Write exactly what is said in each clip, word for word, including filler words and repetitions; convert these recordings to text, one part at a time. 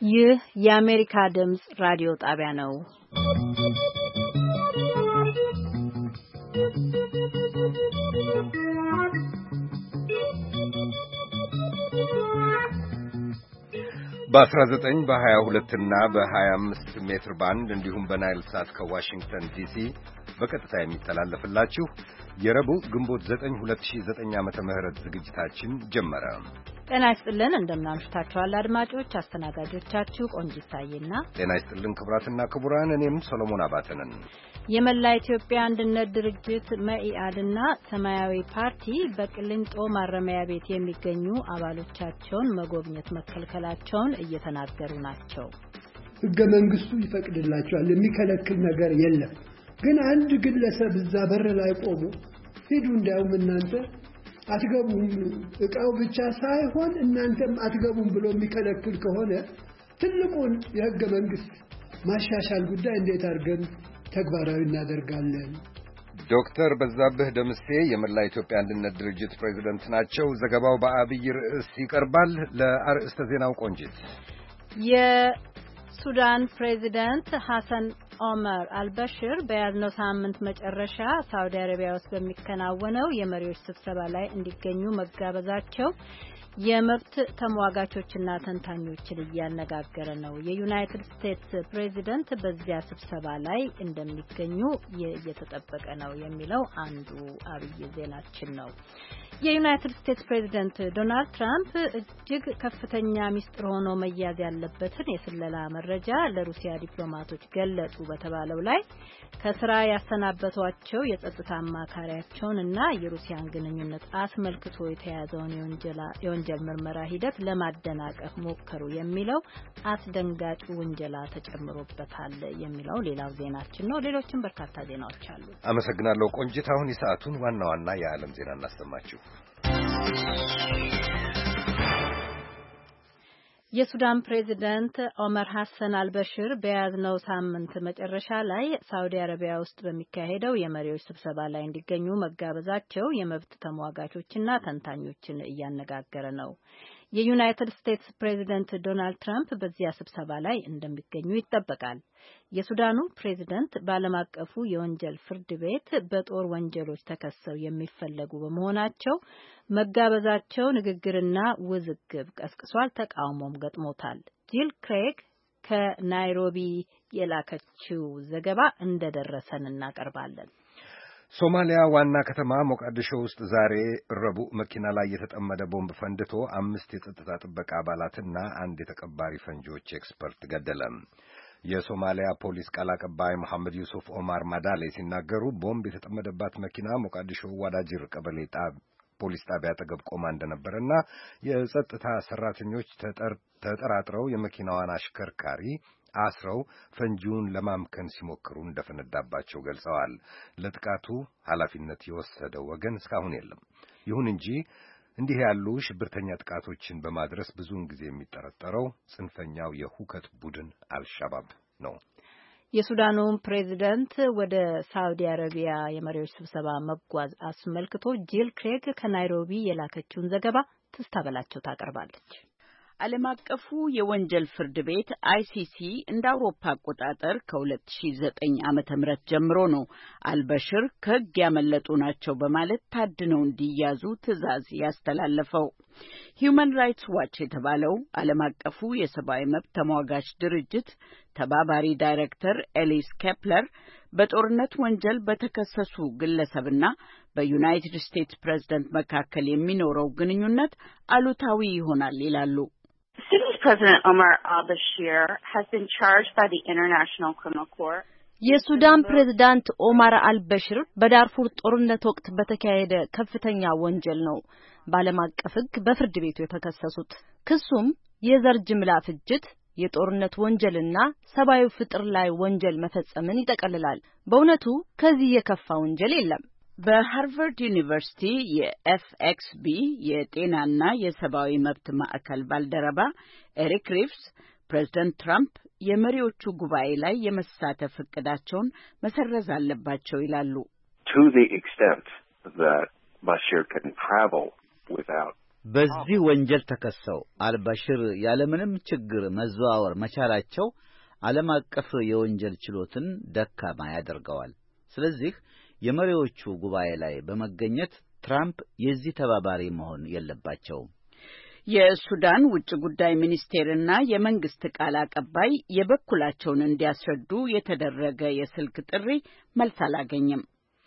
ይህ የአሜሪካ ድምጽ ራዲዮ ጣቢያ ነው። በአስራ ዘጠኝ በሀያ ሁለት እና በሀያ አምስት ሜትር ባንድ እንዲሁም በናይል ሳት ከዋሽንግተን ዲሲ በቀጥታ የሚተላለፍላችሁ የረቡዕ ግንቦት ዘጠኝ ሁለት ሺህ ዘጠኝ ዓመተ ምህረት ዝግጅታችን ጀመረ። ጤና ይስጥልን እንደምናምሽታችኋል አድማጮች። አስተናጋጆቻችሁ ቆንጂት ታዬና ጤና ይስጥልን ክቡራትና ክቡራን፣ እኔም ሰሎሞን አባተ ነን። የመላ ኢትዮጵያ አንድነት ድርጅት መኢአድና ሰማያዊ ፓርቲ በቅሊንጦ ማረሚያ ቤት የሚገኙ አባሎቻቸውን መጎብኘት መከልከላቸውን እየተናገሩ ናቸው። ሕገ መንግስቱ ይፈቅድላቸዋል፣ የሚከለክል ነገር የለም። ግን አንድ ግለሰብ እዛ በር ላይ ቆሞ ሂዱ እንዲያውም እናንተ አትገቡም እቃው ብቻ ሳይሆን እናንተም አትገቡም ብሎ የሚከለክል ከሆነ ትልቁን የሕገ መንግስት ማሻሻል ጉዳይ እንዴት አድርገን ተግባራዊ እናደርጋለን? ዶክተር በዛብህ ደምሴ የመላ ኢትዮጵያ አንድነት ድርጅት ፕሬዝዳንት ናቸው። ዘገባው በአብይ ርዕስ ይቀርባል። ለአርዕስተ ዜናው ቆንጂት። የሱዳን ፕሬዝዳንት ሐሰን ኦመር አልበሽር በያዝነው ሳምንት መጨረሻ ሳውዲ አረቢያ ውስጥ በሚከናወነው የመሪዎች ስብሰባ ላይ እንዲገኙ መጋበዛቸው የመብት ተሟጋቾችና ተንታኞችን እያነጋገረ ነው። የዩናይትድ ስቴትስ ፕሬዚደንት በዚያ ስብሰባ ላይ እንደሚገኙ እየተጠበቀ ነው የሚለው አንዱ አብይ ዜናችን ነው። የዩናይትድ ስቴትስ ፕሬዚደንት ዶናልድ ትራምፕ እጅግ ከፍተኛ ሚስጥር ሆኖ መያዝ ያለበትን የስለላ መረጃ ለሩሲያ ዲፕሎማቶች ገለጹ በተባለው ላይ ከስራ ያሰናበቷቸው የጸጥታ አማካሪያቸውን እና የሩሲያን ግንኙነት አስመልክቶ የተያዘውን የወንጀል ምርመራ ሂደት ለማደናቀፍ ሞከሩ የሚለው አስደንጋጭ ውንጀላ ተጨምሮበታል የሚለው ሌላው ዜናችን ነው። ሌሎችም በርካታ ዜናዎች አሉ። አመሰግናለሁ ቆንጂት። አሁን የሰዓቱን ዋና ዋና የዓለም ዜና እናሰማችሁ። የሱዳን ፕሬዝዳንት ኦመር ሐሰን አልበሽር በያዝነው ሳምንት መጨረሻ ላይ ሳውዲ አረቢያ ውስጥ በሚካሄደው የመሪዎች ስብሰባ ላይ እንዲገኙ መጋበዛቸው የመብት ተሟጋቾችና ተንታኞችን እያነጋገረ ነው። የዩናይትድ ስቴትስ ፕሬዝዳንት ዶናልድ ትራምፕ በዚያ ስብሰባ ላይ እንደሚገኙ ይጠበቃል። የሱዳኑ ፕሬዝዳንት በዓለም አቀፉ የወንጀል ፍርድ ቤት በጦር ወንጀሎች ተከሰው የሚፈለጉ በመሆናቸው መጋበዛቸው ንግግርና ውዝግብ ቀስቅሷል። ተቃውሞም ገጥሞታል። ጂል ክሬግ ከናይሮቢ የላከችው ዘገባ እንደደረሰን እናቀርባለን። ሶማሊያ ዋና ከተማ ሞቃዲሾ ውስጥ ዛሬ ረቡዕ መኪና ላይ የተጠመደ ቦምብ ፈንድቶ አምስት የጸጥታ ጥበቃ አባላትና አንድ የተቀባሪ ፈንጂዎች ኤክስፐርት ገደለ። የሶማሊያ ፖሊስ ቃል አቀባይ መሐመድ ዩሱፍ ኦማር ማዳሌ ሲናገሩ ቦምብ የተጠመደባት መኪና ሞቃዲሾ ዋዳጅር ቀበሌ ፖሊስ ጣቢያ አጠገብ ቆማ እንደነበረና የጸጥታ ሰራተኞች ተጠራጥረው የመኪናዋን አሽከርካሪ አስረው ፈንጂውን ለማምከን ሲሞክሩ እንደፈነዳባቸው ገልጸዋል። ለጥቃቱ ኃላፊነት የወሰደ ወገን እስካሁን የለም። ይሁን እንጂ እንዲህ ያሉ ሽብርተኛ ጥቃቶችን በማድረስ ብዙውን ጊዜ የሚጠረጠረው ጽንፈኛው የሁከት ቡድን አልሻባብ ነው። የሱዳኑ ፕሬዝዳንት ወደ ሳውዲ አረቢያ የመሪዎች ስብሰባ መጓዝ አስመልክቶ ጂል ክሬግ ከናይሮቢ የላከችውን ዘገባ ትስታበላቸው ታቀርባለች። ዓለም አቀፉ የወንጀል ፍርድ ቤት አይሲሲ እንደ አውሮፓ አቆጣጠር ከሁለት ሺህ ዘጠኝ ዓመተ ምህረት ጀምሮ ነው አልበሽር ከሕግ ያመለጡ ናቸው በማለት ታድነው እንዲያዙ ትዕዛዝ ያስተላለፈው። ሂዩማን ራይትስ ዋች የተባለው ዓለም አቀፉ የሰብአዊ መብት ተሟጋች ድርጅት ተባባሪ ዳይሬክተር ኤሊስ ኬፕለር በጦርነት ወንጀል በተከሰሱ ግለሰብና በዩናይትድ ስቴትስ ፕሬዝዳንት መካከል የሚኖረው ግንኙነት አሉታዊ ይሆናል ይላሉ። Sudan's President Omar al-Bashir has been charged by the International Criminal Court. የሱዳን ፕሬዝዳንት ኦማር አልበሽር በዳርፉር ጦርነት ወቅት በተካሄደ ከፍተኛ ወንጀል ነው በዓለም አቀፍ ሕግ በፍርድ ቤቱ የተከሰሱት። ክሱም የዘር ጅምላ ፍጅት፣ የጦርነት ወንጀልና ሰብአዊ ፍጥር ላይ ወንጀል መፈጸምን ይጠቀልላል። በእውነቱ ከዚህ የከፋ ወንጀል የለም። በሃርቫርድ ዩኒቨርሲቲ የኤፍኤክስቢ የጤናና የሰብአዊ መብት ማዕከል ባልደረባ ኤሪክ ሪቭስ ፕሬዝዳንት ትራምፕ የመሪዎቹ ጉባኤ ላይ የመሳተፍ እቅዳቸውን መሰረዝ አለባቸው ይላሉ። To the extent that Bashir can travel without በዚህ ወንጀል ተከሰው አልባሽር ያለምንም ችግር መዘዋወር መቻላቸው ዓለም አቀፍ የወንጀል ችሎትን ደካማ ያደርገዋል። ስለዚህ የመሪዎቹ ጉባኤ ላይ በመገኘት ትራምፕ የዚህ ተባባሪ መሆን የለባቸውም። የሱዳን ውጭ ጉዳይ ሚኒስቴርና የመንግስት ቃል አቀባይ የበኩላቸውን እንዲያስረዱ የተደረገ የስልክ ጥሪ መልስ አላገኘም።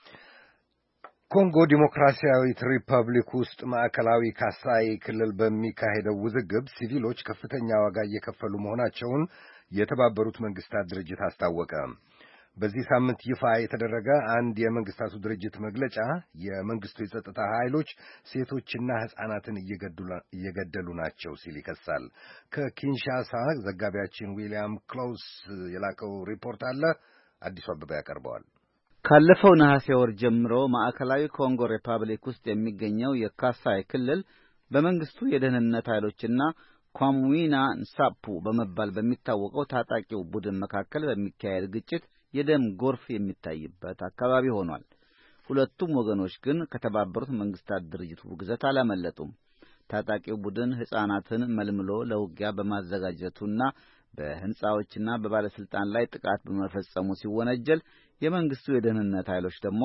ኮንጎ ዲሞክራሲያዊት ሪፐብሊክ ውስጥ ማዕከላዊ ካሳይ ክልል በሚካሄደው ውዝግብ ሲቪሎች ከፍተኛ ዋጋ እየከፈሉ መሆናቸውን የተባበሩት መንግስታት ድርጅት አስታወቀ። በዚህ ሳምንት ይፋ የተደረገ አንድ የመንግስታቱ ድርጅት መግለጫ የመንግስቱ የጸጥታ ኃይሎች ሴቶችና ሕፃናትን እየገደሉ ናቸው ሲል ይከሳል። ከኪንሻሳ ዘጋቢያችን ዊሊያም ክሎስ የላከው ሪፖርት አለ። አዲሱ አበባ ያቀርበዋል። ካለፈው ነሐሴ ወር ጀምሮ ማዕከላዊ ኮንጎ ሪፐብሊክ ውስጥ የሚገኘው የካሳይ ክልል በመንግስቱ የደህንነት ኃይሎችና ኳምዊና ንሳፑ በመባል በሚታወቀው ታጣቂው ቡድን መካከል በሚካሄድ ግጭት የደም ጎርፍ የሚታይበት አካባቢ ሆኗል። ሁለቱም ወገኖች ግን ከተባበሩት መንግስታት ድርጅት ውግዘት አላመለጡም። ታጣቂው ቡድን ሕፃናትን መልምሎ ለውጊያ በማዘጋጀቱና በህንጻዎችና በባለስልጣን ላይ ጥቃት በመፈጸሙ ሲወነጀል፣ የመንግስቱ የደህንነት ኃይሎች ደግሞ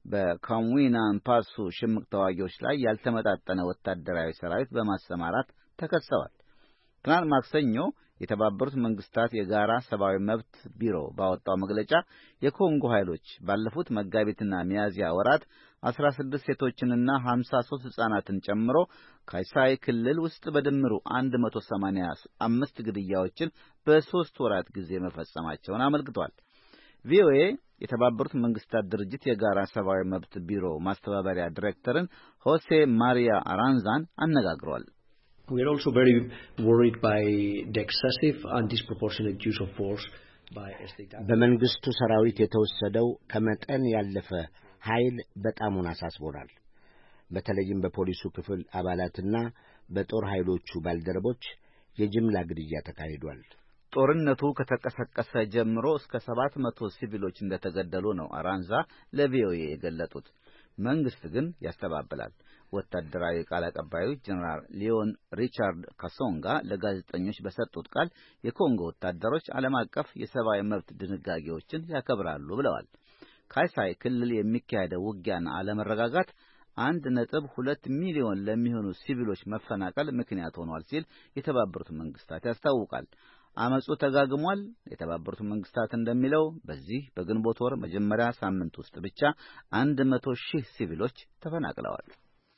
በካምዊና ንፓሱ ሽምቅ ተዋጊዎች ላይ ያልተመጣጠነ ወታደራዊ ሰራዊት በማሰማራት ተከሰዋል። ትናንት ማክሰኞ የተባበሩት መንግስታት የጋራ ሰብአዊ መብት ቢሮ ባወጣው መግለጫ የኮንጎ ኃይሎች ባለፉት መጋቢትና ሚያዝያ ወራት አስራ ስድስት ሴቶችንና ሀምሳ ሦስት ሕፃናትን ጨምሮ ካሳይ ክልል ውስጥ በድምሩ መቶ ሰማንያ አምስት ግድያዎችን በሦስት ወራት ጊዜ መፈጸማቸውን አመልክቷል። ቪኦኤ የተባበሩት መንግስታት ድርጅት የጋራ ሰብአዊ መብት ቢሮ ማስተባበሪያ ዲሬክተርን ሆሴ ማሪያ አራንዛን አነጋግሯል። We are also very worried by the excessive and disproportionate use of force by state actors. በመንግስቱ ሰራዊት የተወሰደው ከመጠን ያለፈ ኃይል በጣሙን አሳስቦናል። በተለይም በፖሊሱ ክፍል አባላትና በጦር ኃይሎቹ ባልደረቦች የጅምላ ግድያ ተካሂዷል። ጦርነቱ ከተቀሰቀሰ ጀምሮ እስከ ሰባት መቶ ሲቪሎች እንደተገደሉ ነው አራንዛ ለቪኦኤ የገለጡት። መንግስት ግን ያስተባብላል። ወታደራዊ ቃል አቀባዩ ጀነራል ሊዮን ሪቻርድ ካሶንጋ ለጋዜጠኞች በሰጡት ቃል የኮንጎ ወታደሮች ዓለም አቀፍ የሰብአዊ መብት ድንጋጌዎችን ያከብራሉ ብለዋል። ካሳይ ክልል የሚካሄደው ውጊያና አለመረጋጋት አንድ ነጥብ ሁለት ሚሊዮን ለሚሆኑ ሲቪሎች መፈናቀል ምክንያት ሆኗል ሲል የተባበሩት መንግስታት ያስታውቃል። አመጹ ተጋግሟል። የተባበሩት መንግስታት እንደሚለው በዚህ በግንቦት ወር መጀመሪያ ሳምንት ውስጥ ብቻ አንድ መቶ ሺህ ሲቪሎች ተፈናቅለዋል።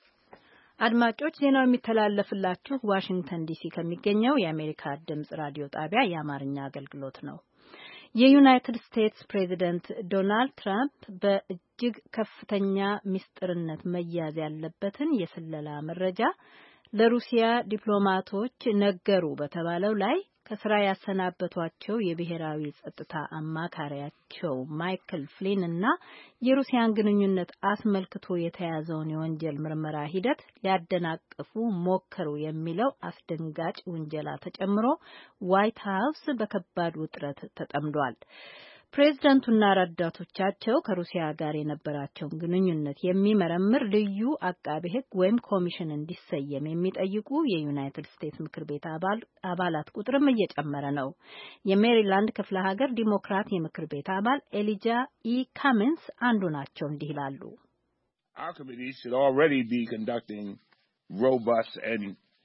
አድማጮች ዜናው የሚተላለፍላችሁ ዋሽንግተን ዲሲ ከሚገኘው የአሜሪካ ድምጽ ራዲዮ ጣቢያ የአማርኛ አገልግሎት ነው። የዩናይትድ ስቴትስ ፕሬዚደንት ዶናልድ ትራምፕ በእጅግ ከፍተኛ ምስጢርነት መያዝ ያለበትን የስለላ መረጃ ለሩሲያ ዲፕሎማቶች ነገሩ በተባለው ላይ ከስራ ያሰናበቷቸው የብሔራዊ ጸጥታ አማካሪያቸው ማይክል ፍሊን እና የሩሲያን ግንኙነት አስመልክቶ የተያዘውን የወንጀል ምርመራ ሂደት ሊያደናቅፉ ሞከሩ የሚለው አስደንጋጭ ውንጀላ ተጨምሮ ዋይት ሀውስ በከባድ ውጥረት ተጠምዷል። ፕሬዝዳንቱና ረዳቶቻቸው ከሩሲያ ጋር የነበራቸውን ግንኙነት የሚመረምር ልዩ አቃቤ ሕግ ወይም ኮሚሽን እንዲሰየም የሚጠይቁ የዩናይትድ ስቴትስ ምክር ቤት አባል አባላት ቁጥርም እየጨመረ ነው። የሜሪላንድ ክፍለ ሀገር ዲሞክራት የምክር ቤት አባል ኤሊጃ ኢ ካሚንስ አንዱ ናቸው። እንዲህ ይላሉ። Our committee should already be conducting robust and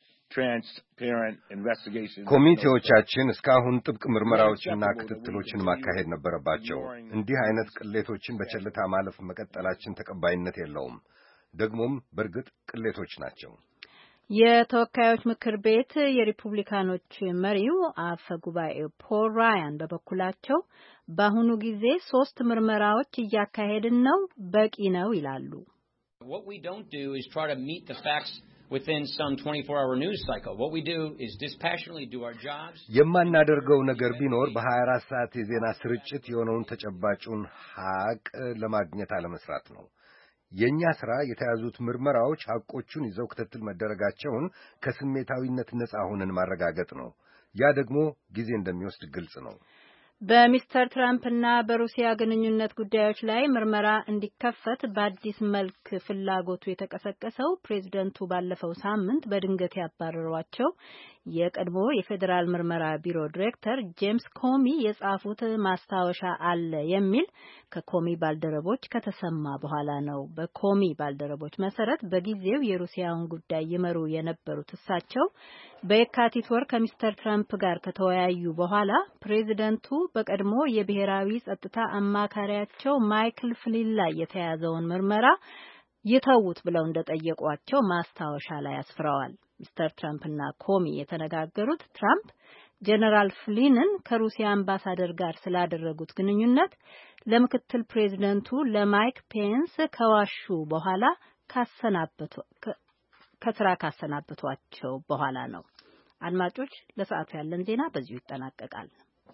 ኮሚቴዎቻችን እስካሁን ጥብቅ ምርመራዎችና ክትትሎችን ማካሄድ ነበረባቸው። እንዲህ አይነት ቅሌቶችን በቸልታ ማለፍ መቀጠላችን ተቀባይነት የለውም። ደግሞም በእርግጥ ቅሌቶች ናቸው። የተወካዮች ምክር ቤት የሪፑብሊካኖች መሪው አፈ ጉባኤው ፖል ራያን በበኩላቸው በአሁኑ ጊዜ ሶስት ምርመራዎች እያካሄድን ነው፣ በቂ ነው ይላሉ። What we don't do is try to meet the facts within some twenty-four hour news cycle. What we do is dispassionately do our jobs. የማናደርገው ነገር ቢኖር በሀያ አራት ሰዓት የዜና ስርጭት የሆነውን ተጨባጩን ሐቅ ለማግኘት አለመስራት ነው። የኛ ሥራ የተያዙት ምርመራዎች ሐቆቹን ይዘው ክትትል መደረጋቸውን ከስሜታዊነት ነፃ ሆነን ማረጋገጥ ነው። ያ ደግሞ ጊዜ እንደሚወስድ ግልጽ ነው። በሚስተር ትራምፕ እና በሩሲያ ግንኙነት ጉዳዮች ላይ ምርመራ እንዲከፈት በአዲስ መልክ ፍላጎቱ የተቀሰቀሰው ፕሬዝደንቱ ባለፈው ሳምንት በድንገት ያባረሯቸው የቀድሞ የፌዴራል ምርመራ ቢሮ ዲሬክተር ጄምስ ኮሚ የጻፉት ማስታወሻ አለ የሚል ከኮሚ ባልደረቦች ከተሰማ በኋላ ነው። በኮሚ ባልደረቦች መሰረት በጊዜው የሩሲያውን ጉዳይ ይመሩ የነበሩት እሳቸው በየካቲት ወር ከሚስተር ትራምፕ ጋር ከተወያዩ በኋላ ፕሬዝደንቱ በቀድሞ የብሔራዊ ጸጥታ አማካሪያቸው ማይክል ፍሊን ላይ የተያዘውን ምርመራ ይተውት ብለው እንደጠየቋቸው ማስታወሻ ላይ አስፍረዋል። ሚስተር ትራምፕና ኮሚ የተነጋገሩት ትራምፕ ጀነራል ፍሊንን ከሩሲያ አምባሳደር ጋር ስላደረጉት ግንኙነት ለምክትል ፕሬዝደንቱ ለማይክ ፔንስ ከዋሹ በኋላ ካሰናበቱ ከስራ ካሰናበቷቸው በኋላ ነው። አድማጮች፣ ለሰዓቱ ያለን ዜና በዚሁ ይጠናቀቃል።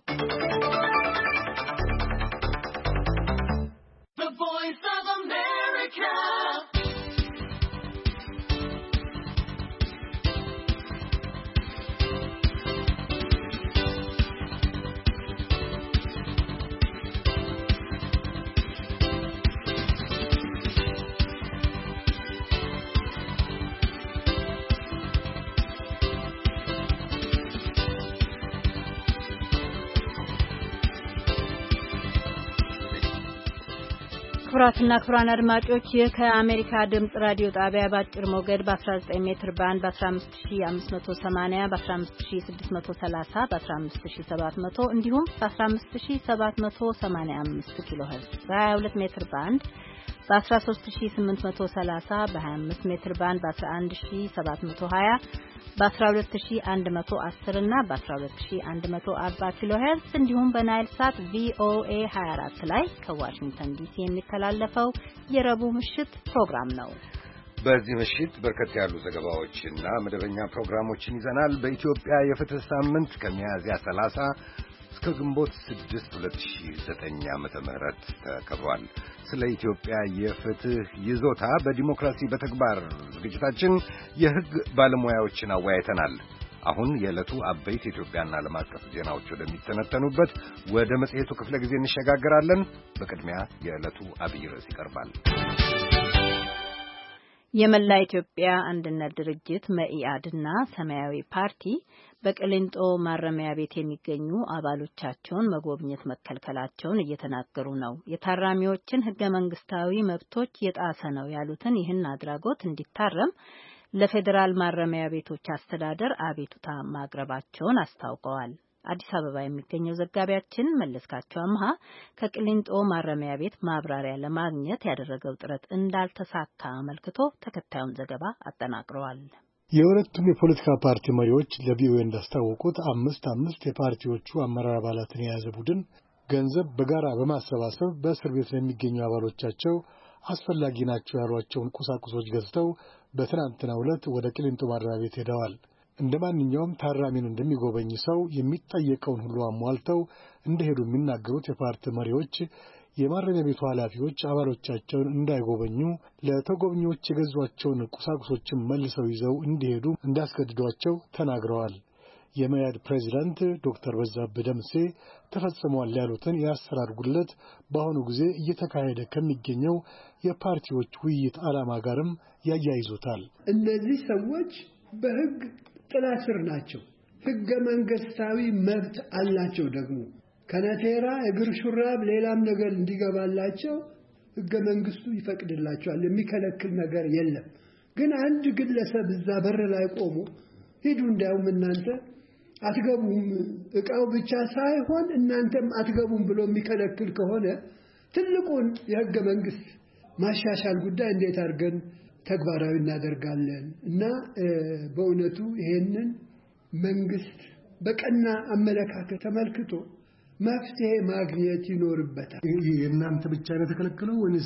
The Voice of America. ክቡራትና ክቡራን አድማጮች ይህ ከአሜሪካ ድምጽ ራዲዮ ጣቢያ በአጭር ሞገድ በ19 ሜትር ባንድ በ15580 በ15630 በ15700 እንዲሁም በ15785 ኪሎ ሄርዝ በ22 ሜትር ባንድ በ13830 በ25 ሜትር ባንድ በ11720 በ12110 እና በ12140 ኪሎ ሄርዝ እንዲሁም በናይል ሳት ቪኦኤ ሃያ አራት ላይ ከዋሽንግተን ዲሲ የሚተላለፈው የረቡዕ ምሽት ፕሮግራም ነው። በዚህ ምሽት በርከት ያሉ ዘገባዎችና መደበኛ ፕሮግራሞችን ይዘናል። በኢትዮጵያ የፍትህ ሳምንት ከሚያዝያ ሰላሳ እስከ ግንቦት ስድስት ሁለት ሺህ ዘጠኝ ዓመተ ምህረት ተከብሯል። ስለ ኢትዮጵያ የፍትህ ይዞታ በዲሞክራሲ በተግባር ዝግጅታችን የህግ ባለሙያዎችን አወያይተናል። አሁን የዕለቱ አበይት ኢትዮጵያና ዓለም አቀፍ ዜናዎች ወደሚተነተኑበት ወደ መጽሔቱ ክፍለ ጊዜ እንሸጋግራለን። በቅድሚያ የዕለቱ አብይ ርዕስ ይቀርባል። የመላ ኢትዮጵያ አንድነት ድርጅት መኢአድና ሰማያዊ ፓርቲ በቅሊንጦ ማረሚያ ቤት የሚገኙ አባሎቻቸውን መጎብኘት መከልከላቸውን እየተናገሩ ነው። የታራሚዎችን ህገ መንግስታዊ መብቶች የጣሰ ነው ያሉትን ይህን አድራጎት እንዲታረም ለፌዴራል ማረሚያ ቤቶች አስተዳደር አቤቱታ ማቅረባቸውን አስታውቀዋል። አዲስ አበባ የሚገኘው ዘጋቢያችን መለስካቸው አምሃ ከቅሊንጦ ማረሚያ ቤት ማብራሪያ ለማግኘት ያደረገው ጥረት እንዳልተሳካ አመልክቶ ተከታዩን ዘገባ አጠናቅረዋል። የሁለቱም የፖለቲካ ፓርቲ መሪዎች ለቪኦኤ እንዳስታወቁት አምስት አምስት የፓርቲዎቹ አመራር አባላትን የያዘ ቡድን ገንዘብ በጋራ በማሰባሰብ በእስር ቤት ለሚገኙ አባሎቻቸው አስፈላጊ ናቸው ያሏቸውን ቁሳቁሶች ገዝተው በትናንትናው ዕለት ወደ ቅሊንጦ ማረሚያ ቤት ሄደዋል። እንደ ማንኛውም ታራሚን እንደሚጎበኝ ሰው የሚጠየቀውን ሁሉ አሟልተው እንደሄዱ የሚናገሩት የፓርቲ መሪዎች የማረሚያ ቤቱ ኃላፊዎች አባሎቻቸውን እንዳይጎበኙ ለተጎብኚዎች የገዟቸውን ቁሳቁሶችን መልሰው ይዘው እንዲሄዱ እንዳስገድዷቸው ተናግረዋል። የመያድ ፕሬዚዳንት ዶክተር በዛብህ ደምሴ ተፈጽሟል ያሉትን የአሰራር ጉድለት በአሁኑ ጊዜ እየተካሄደ ከሚገኘው የፓርቲዎች ውይይት ዓላማ ጋርም ያያይዙታል። እነዚህ ሰዎች በሕግ ጥላ ስር ናቸው። ሕገ መንግስታዊ መብት አላቸው። ደግሞ ከነቴራ እግር ሹራብ ሌላም ነገር እንዲገባላቸው ሕገ መንግስቱ ይፈቅድላቸዋል። የሚከለክል ነገር የለም። ግን አንድ ግለሰብ እዛ በር ላይ ቆሞ ሂዱ እንዳውም እናንተ አትገቡም፣ እቃው ብቻ ሳይሆን እናንተም አትገቡም ብሎ የሚከለክል ከሆነ ትልቁን የሕገ መንግስት ማሻሻል ጉዳይ እንዴት አድርገን ተግባራዊ እናደርጋለን? እና በእውነቱ ይሄንን መንግስት በቀና አመለካከት ተመልክቶ መፍትሄ ማግኘት ይኖርበታል። የእናንተ ብቻ ነው ተከለከለው ወይስ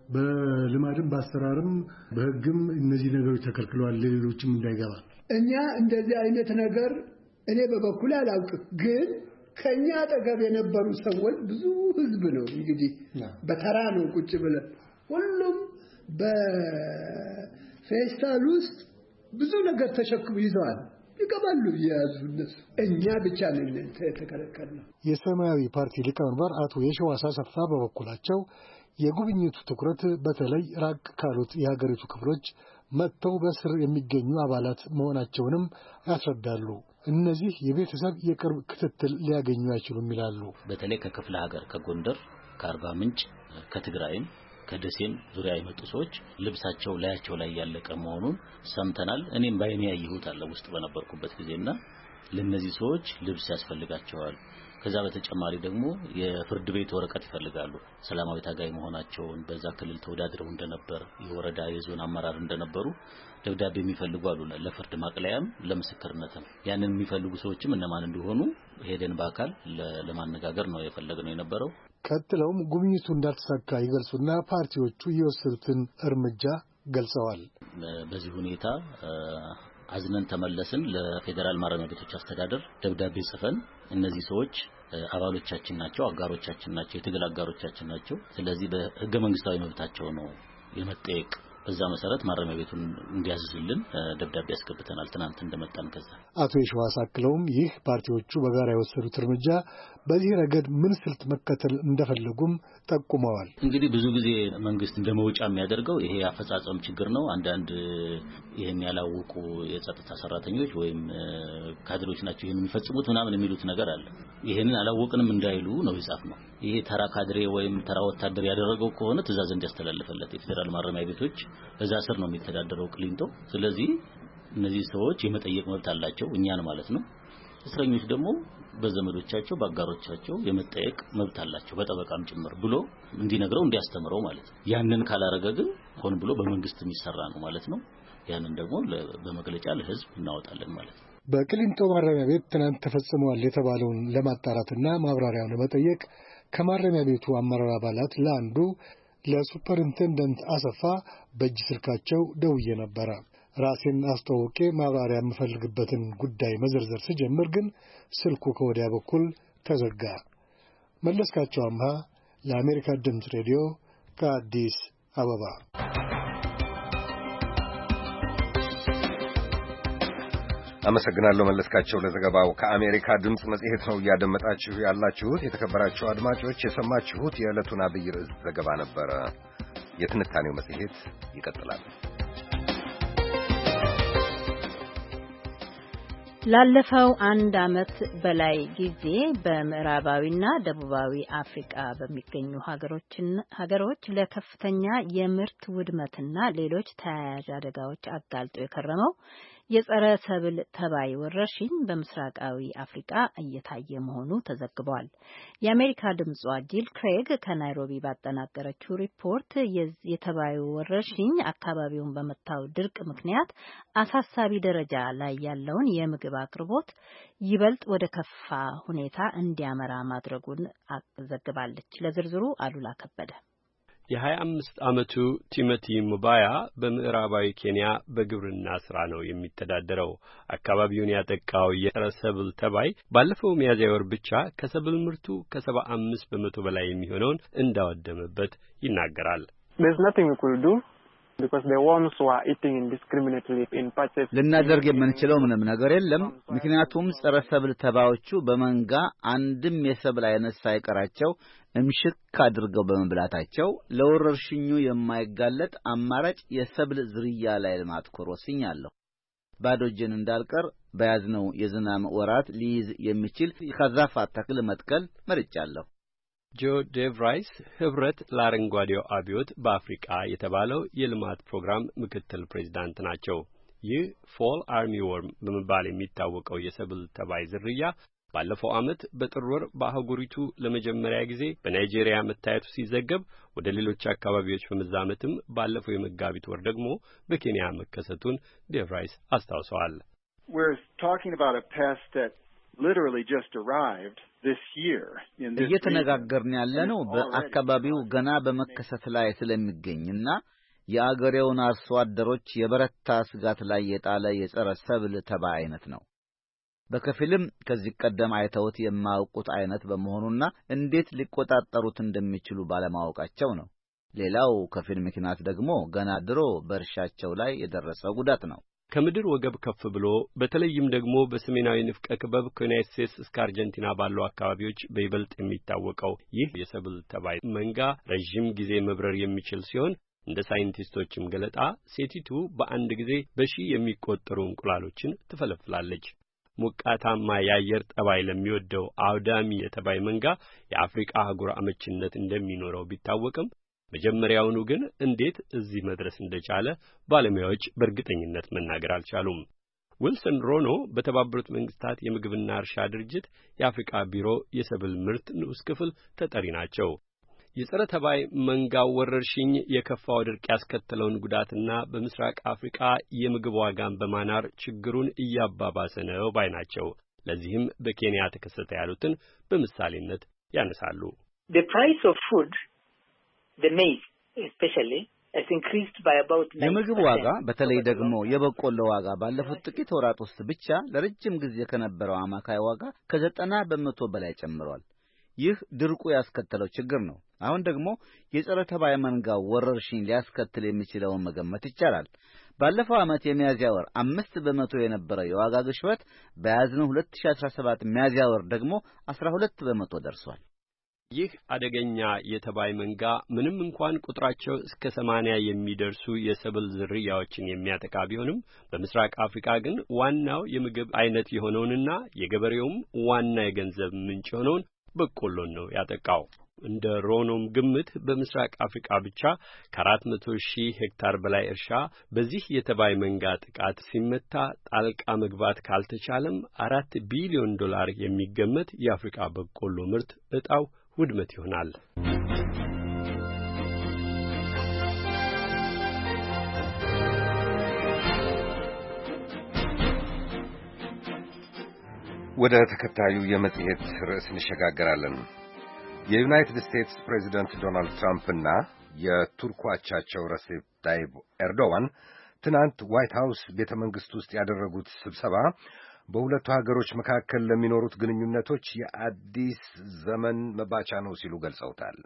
በልማድም በአሰራርም በህግም እነዚህ ነገሮች ተከልክለዋል ለሌሎችም እንዳይገባ? እኛ እንደዚህ አይነት ነገር እኔ በበኩል አላውቅም። ግን ከኛ አጠገብ የነበሩ ሰዎች ብዙ ህዝብ ነው እንግዲህ በተራ ነው ቁጭ ብለን ሁሉም በፌስታል ውስጥ ብዙ ነገር ተሸክሙ ይዘዋል። ይገባሉ የያዙ እነሱ። እኛ ብቻ ነን የተከለከልነው። የሰማያዊ ፓርቲ ሊቀመንበር አቶ የሺዋስ አሰፋ በበኩላቸው የጉብኝቱ ትኩረት በተለይ ራቅ ካሉት የሀገሪቱ ክፍሎች መጥተው በስር የሚገኙ አባላት መሆናቸውንም ያስረዳሉ። እነዚህ የቤተሰብ የቅርብ ክትትል ሊያገኙ አይችሉም ይላሉ። በተለይ ከክፍለ ሀገር ከጎንደር፣ ከአርባ ምንጭ፣ ከትግራይም ከደሴም ዙሪያ የመጡ ሰዎች ልብሳቸው ላያቸው ላይ ያለቀ መሆኑን ሰምተናል። እኔም ባይኔ ያየሁት አለ ውስጥ በነበርኩበት ጊዜና ለነዚህ ሰዎች ልብስ ያስፈልጋቸዋል። ከዛ በተጨማሪ ደግሞ የፍርድ ቤት ወረቀት ይፈልጋሉ። ሰላማዊ ታጋይ መሆናቸውን በዛ ክልል ተወዳድረው እንደነበር የወረዳ የዞን አመራር እንደነበሩ ደብዳቤ የሚፈልጉ አሉ ለፍርድ ማቅለያም ለምስክርነትም። ያንን የሚፈልጉ ሰዎችም እነማን እንደሆኑ ሄደን በአካል ለማነጋገር ነው የፈለግነው የነበረው። ቀጥለውም ጉብኝቱ እንዳልተሳካ ይገልጹና ፓርቲዎቹ የወሰዱትን እርምጃ ገልጸዋል። በዚህ ሁኔታ አዝነን ተመለስን። ለፌደራል ማረሚያ ቤቶች አስተዳደር ደብዳቤ ጽፈን እነዚህ ሰዎች አባሎቻችን ናቸው፣ አጋሮቻችን ናቸው፣ የትግል አጋሮቻችን ናቸው። ስለዚህ በህገ መንግስታዊ መብታቸው ነው የመጠየቅ በዛ መሰረት ማረሚያ ቤቱን እንዲያዝዝልን ደብዳቤ ያስገብተናል ትናንት እንደመጣን። ከዛ አቶ የሺዋስ አክለውም ይህ ፓርቲዎቹ በጋራ የወሰዱት እርምጃ በዚህ ረገድ ምን ስልት መከተል እንደፈለጉም ጠቁመዋል። እንግዲህ ብዙ ጊዜ መንግስት እንደመውጫ የሚያደርገው ይሄ አፈጻጸም ችግር ነው። አንዳንድ ይሄን ያላወቁ የጸጥታ ሰራተኞች ወይም ካድሬዎች ናቸው ይሄን የሚፈጽሙት ምናምን የሚሉት ነገር አለ። ይሄንን አላወቅንም እንዳይሉ ነው የጻፍነው። ይሄ ተራ ካድሬ ወይም ተራ ወታደር ያደረገው ከሆነ ትዕዛዝ እንዲያስተላልፈለት የፌደራል ማረሚያ ቤቶች በዛ ስር ነው የሚተዳደረው ቅሊንጦ። ስለዚህ እነዚህ ሰዎች የመጠየቅ መብት አላቸው እኛን ማለት ነው። እስረኞች ደግሞ በዘመዶቻቸው በአጋሮቻቸው የመጠየቅ መብት አላቸው በጠበቃም ጭምር ብሎ እንዲነግረው እንዲያስተምረው ማለት ነው። ያንን ካላረገ ግን ሆን ብሎ በመንግስት የሚሰራ ነው ማለት ነው። ያንን ደግሞ በመግለጫ ለህዝብ እናወጣለን ማለት ነው። በቅሊንጦ ማረሚያ ቤት ትናንት ተፈጽሟል የተባለውን ለማጣራትና ማብራሪያውን ለመጠየቅ ከማረሚያ ቤቱ አመራር አባላት ለአንዱ ለሱፐርኢንቴንደንት አሰፋ በእጅ ስልካቸው ደውዬ ነበረ። ራሴን አስተዋውቄ ማብራሪያ የምፈልግበትን ጉዳይ መዘርዘር ስጀምር ግን ስልኩ ከወዲያ በኩል ተዘጋ። መለስካቸው አምሃ ለአሜሪካ ድምፅ ሬዲዮ ከአዲስ አበባ። አመሰግናለሁ መለስካቸው ለዘገባው። ከአሜሪካ ድምፅ መጽሔት ነው እያደመጣችሁ ያላችሁት። የተከበራችሁ አድማጮች የሰማችሁት የዕለቱን አብይ ርዕስ ዘገባ ነበረ። የትንታኔው መጽሔት ይቀጥላል። ላለፈው አንድ ዓመት በላይ ጊዜ በምዕራባዊና ደቡባዊ አፍሪካ በሚገኙ ሀገሮች ለከፍተኛ የምርት ውድመትና ሌሎች ተያያዥ አደጋዎች አጋልጦ የከረመው የጸረ ሰብል ተባይ ወረርሽኝ በምስራቃዊ አፍሪካ እየታየ መሆኑ ተዘግቧል። የአሜሪካ ድምጿ ጂል ክሬግ ከናይሮቢ ባጠናቀረችው ሪፖርት የተባዩ ወረርሽኝ አካባቢውን በመታው ድርቅ ምክንያት አሳሳቢ ደረጃ ላይ ያለውን የምግብ አቅርቦት ይበልጥ ወደ ከፋ ሁኔታ እንዲያመራ ማድረጉን ዘግባለች። ለዝርዝሩ አሉላ ከበደ። የሀያ አምስት ዓመቱ ቲሞቲ ሙባያ በምዕራባዊ ኬንያ በግብርና ስራ ነው የሚተዳደረው። አካባቢውን ያጠቃው የጸረ ሰብል ተባይ ባለፈው ሚያዝያ ወር ብቻ ከሰብል ምርቱ ከሰባ አምስት በመቶ በላይ የሚሆነውን እንዳወደመበት ይናገራል። ልናደርግ የምንችለው ምንም ነገር የለም። ምክንያቱም ጸረ ሰብል ተባዮቹ በመንጋ አንድም የሰብል አይነት ሳይቀራቸው እምሽክ አድርገው በመብላታቸው ለወረርሽኙ የማይጋለጥ አማራጭ የሰብል ዝርያ ላይ ለማትኮር ወስኛለሁ። ባዶ እጄን እንዳልቀር በያዝነው የዝናብ ወራት ሊይዝ የሚችል የካዛፋ ተክል መትከል መርጫለሁ። ጆ ዴቭራይስ ህብረት ለአረንጓዴው አብዮት በአፍሪካ የተባለው የልማት ፕሮግራም ምክትል ፕሬዝዳንት ናቸው። ይህ ፎል አርሚ ወርም በመባል የሚታወቀው የሰብል ተባይ ዝርያ ባለፈው ዓመት በጥር ወር በአህጉሪቱ ለመጀመሪያ ጊዜ በናይጄሪያ መታየቱ ሲዘገብ ወደ ሌሎች አካባቢዎች በመዛመትም ባለፈው የመጋቢት ወር ደግሞ በኬንያ መከሰቱን ዴቭራይስ አስታውሰዋል። We're talking about a pest that literally just arrived this year in this እየተነጋገርን ያለነው በአካባቢው ገና በመከሰት ላይ ስለሚገኝና የአገሬውን አርሶ አደሮች የበረታ ስጋት ላይ የጣለ የጸረ ሰብል ተባይ አይነት ነው። በከፊልም ከዚህ ቀደም አይተውት የማያውቁት አይነት በመሆኑና እንዴት ሊቆጣጠሩት እንደሚችሉ ባለማወቃቸው ነው። ሌላው ከፊል ምክንያት ደግሞ ገና ድሮ በእርሻቸው ላይ የደረሰው ጉዳት ነው። ከምድር ወገብ ከፍ ብሎ በተለይም ደግሞ በሰሜናዊ ንፍቀ ክበብ ከዩናይትድ ስቴትስ እስከ አርጀንቲና ባሉ አካባቢዎች በይበልጥ የሚታወቀው ይህ የሰብል ተባይ መንጋ ረጅም ጊዜ መብረር የሚችል ሲሆን እንደ ሳይንቲስቶችም ገለጣ ሴቲቱ በአንድ ጊዜ በሺህ የሚቆጠሩ እንቁላሎችን ትፈለፍላለች። ሞቃታማ የአየር ጠባይ ለሚወደው አውዳሚ የተባይ መንጋ የአፍሪካ አህጉር አመችነት እንደሚኖረው ቢታወቅም መጀመሪያውኑ ግን እንዴት እዚህ መድረስ እንደቻለ ባለሙያዎች በእርግጠኝነት መናገር አልቻሉም። ዊልሰን ሮኖ በተባበሩት መንግስታት የምግብና እርሻ ድርጅት የአፍሪካ ቢሮ የሰብል ምርት ንዑስ ክፍል ተጠሪ ናቸው። የጸረ ተባይ መንጋው ወረርሽኝ የከፋው ድርቅ ያስከተለውን ጉዳትና በምስራቅ አፍሪካ የምግብ ዋጋን በማናር ችግሩን እያባባሰ ነው ባይ ናቸው። ለዚህም በኬንያ ተከሰተ ያሉትን በምሳሌነት ያነሳሉ። The price of food, the maize especially, has increased by about የምግብ ዋጋ በተለይ ደግሞ የበቆሎ ዋጋ ባለፉት ጥቂት ወራት ውስጥ ብቻ ለረጅም ጊዜ ከነበረው አማካይ ዋጋ ከዘጠና በመቶ በላይ ጨምሯል። ይህ ድርቁ ያስከተለው ችግር ነው። አሁን ደግሞ የጸረ ተባይ መንጋው ወረርሽኝ ሊያስከትል የሚችለውን መገመት ይቻላል። ባለፈው ዓመት የሚያዝያ ወር አምስት በመቶ የነበረው የዋጋ ግሽበት በያዝነው ሁለት ሺህ አስራ ሰባት ሚያዝያ ወር ደግሞ አስራ ሁለት በመቶ ደርሷል። ይህ አደገኛ የተባይ መንጋ ምንም እንኳን ቁጥራቸው እስከ ሰማንያ የሚደርሱ የሰብል ዝርያዎችን የሚያጠቃ ቢሆንም በምስራቅ አፍሪካ ግን ዋናው የምግብ አይነት የሆነውንና የገበሬውም ዋና የገንዘብ ምንጭ የሆነውን በቆሎን ነው ያጠቃው። እንደ ሮኖም ግምት በምስራቅ አፍሪካ ብቻ ከአራት መቶ ሺህ ሄክታር በላይ እርሻ በዚህ የተባይ መንጋ ጥቃት ሲመታ ጣልቃ መግባት ካልተቻለም አራት ቢሊዮን ዶላር የሚገመት የአፍሪካ በቆሎ ምርት እጣው ውድመት ይሆናል። ወደ ተከታዩ የመጽሔት ርዕስ እንሸጋገራለን። የዩናይትድ ስቴትስ ፕሬዚደንት ዶናልድ ትራምፕና የቱርኩ አቻቸው ረሴፕ ታይብ ኤርዶዋን ትናንት ዋይት ሃውስ ቤተ መንግሥት ውስጥ ያደረጉት ስብሰባ በሁለቱ ሀገሮች መካከል ለሚኖሩት ግንኙነቶች የአዲስ ዘመን መባቻ ነው ሲሉ ገልጸውታል።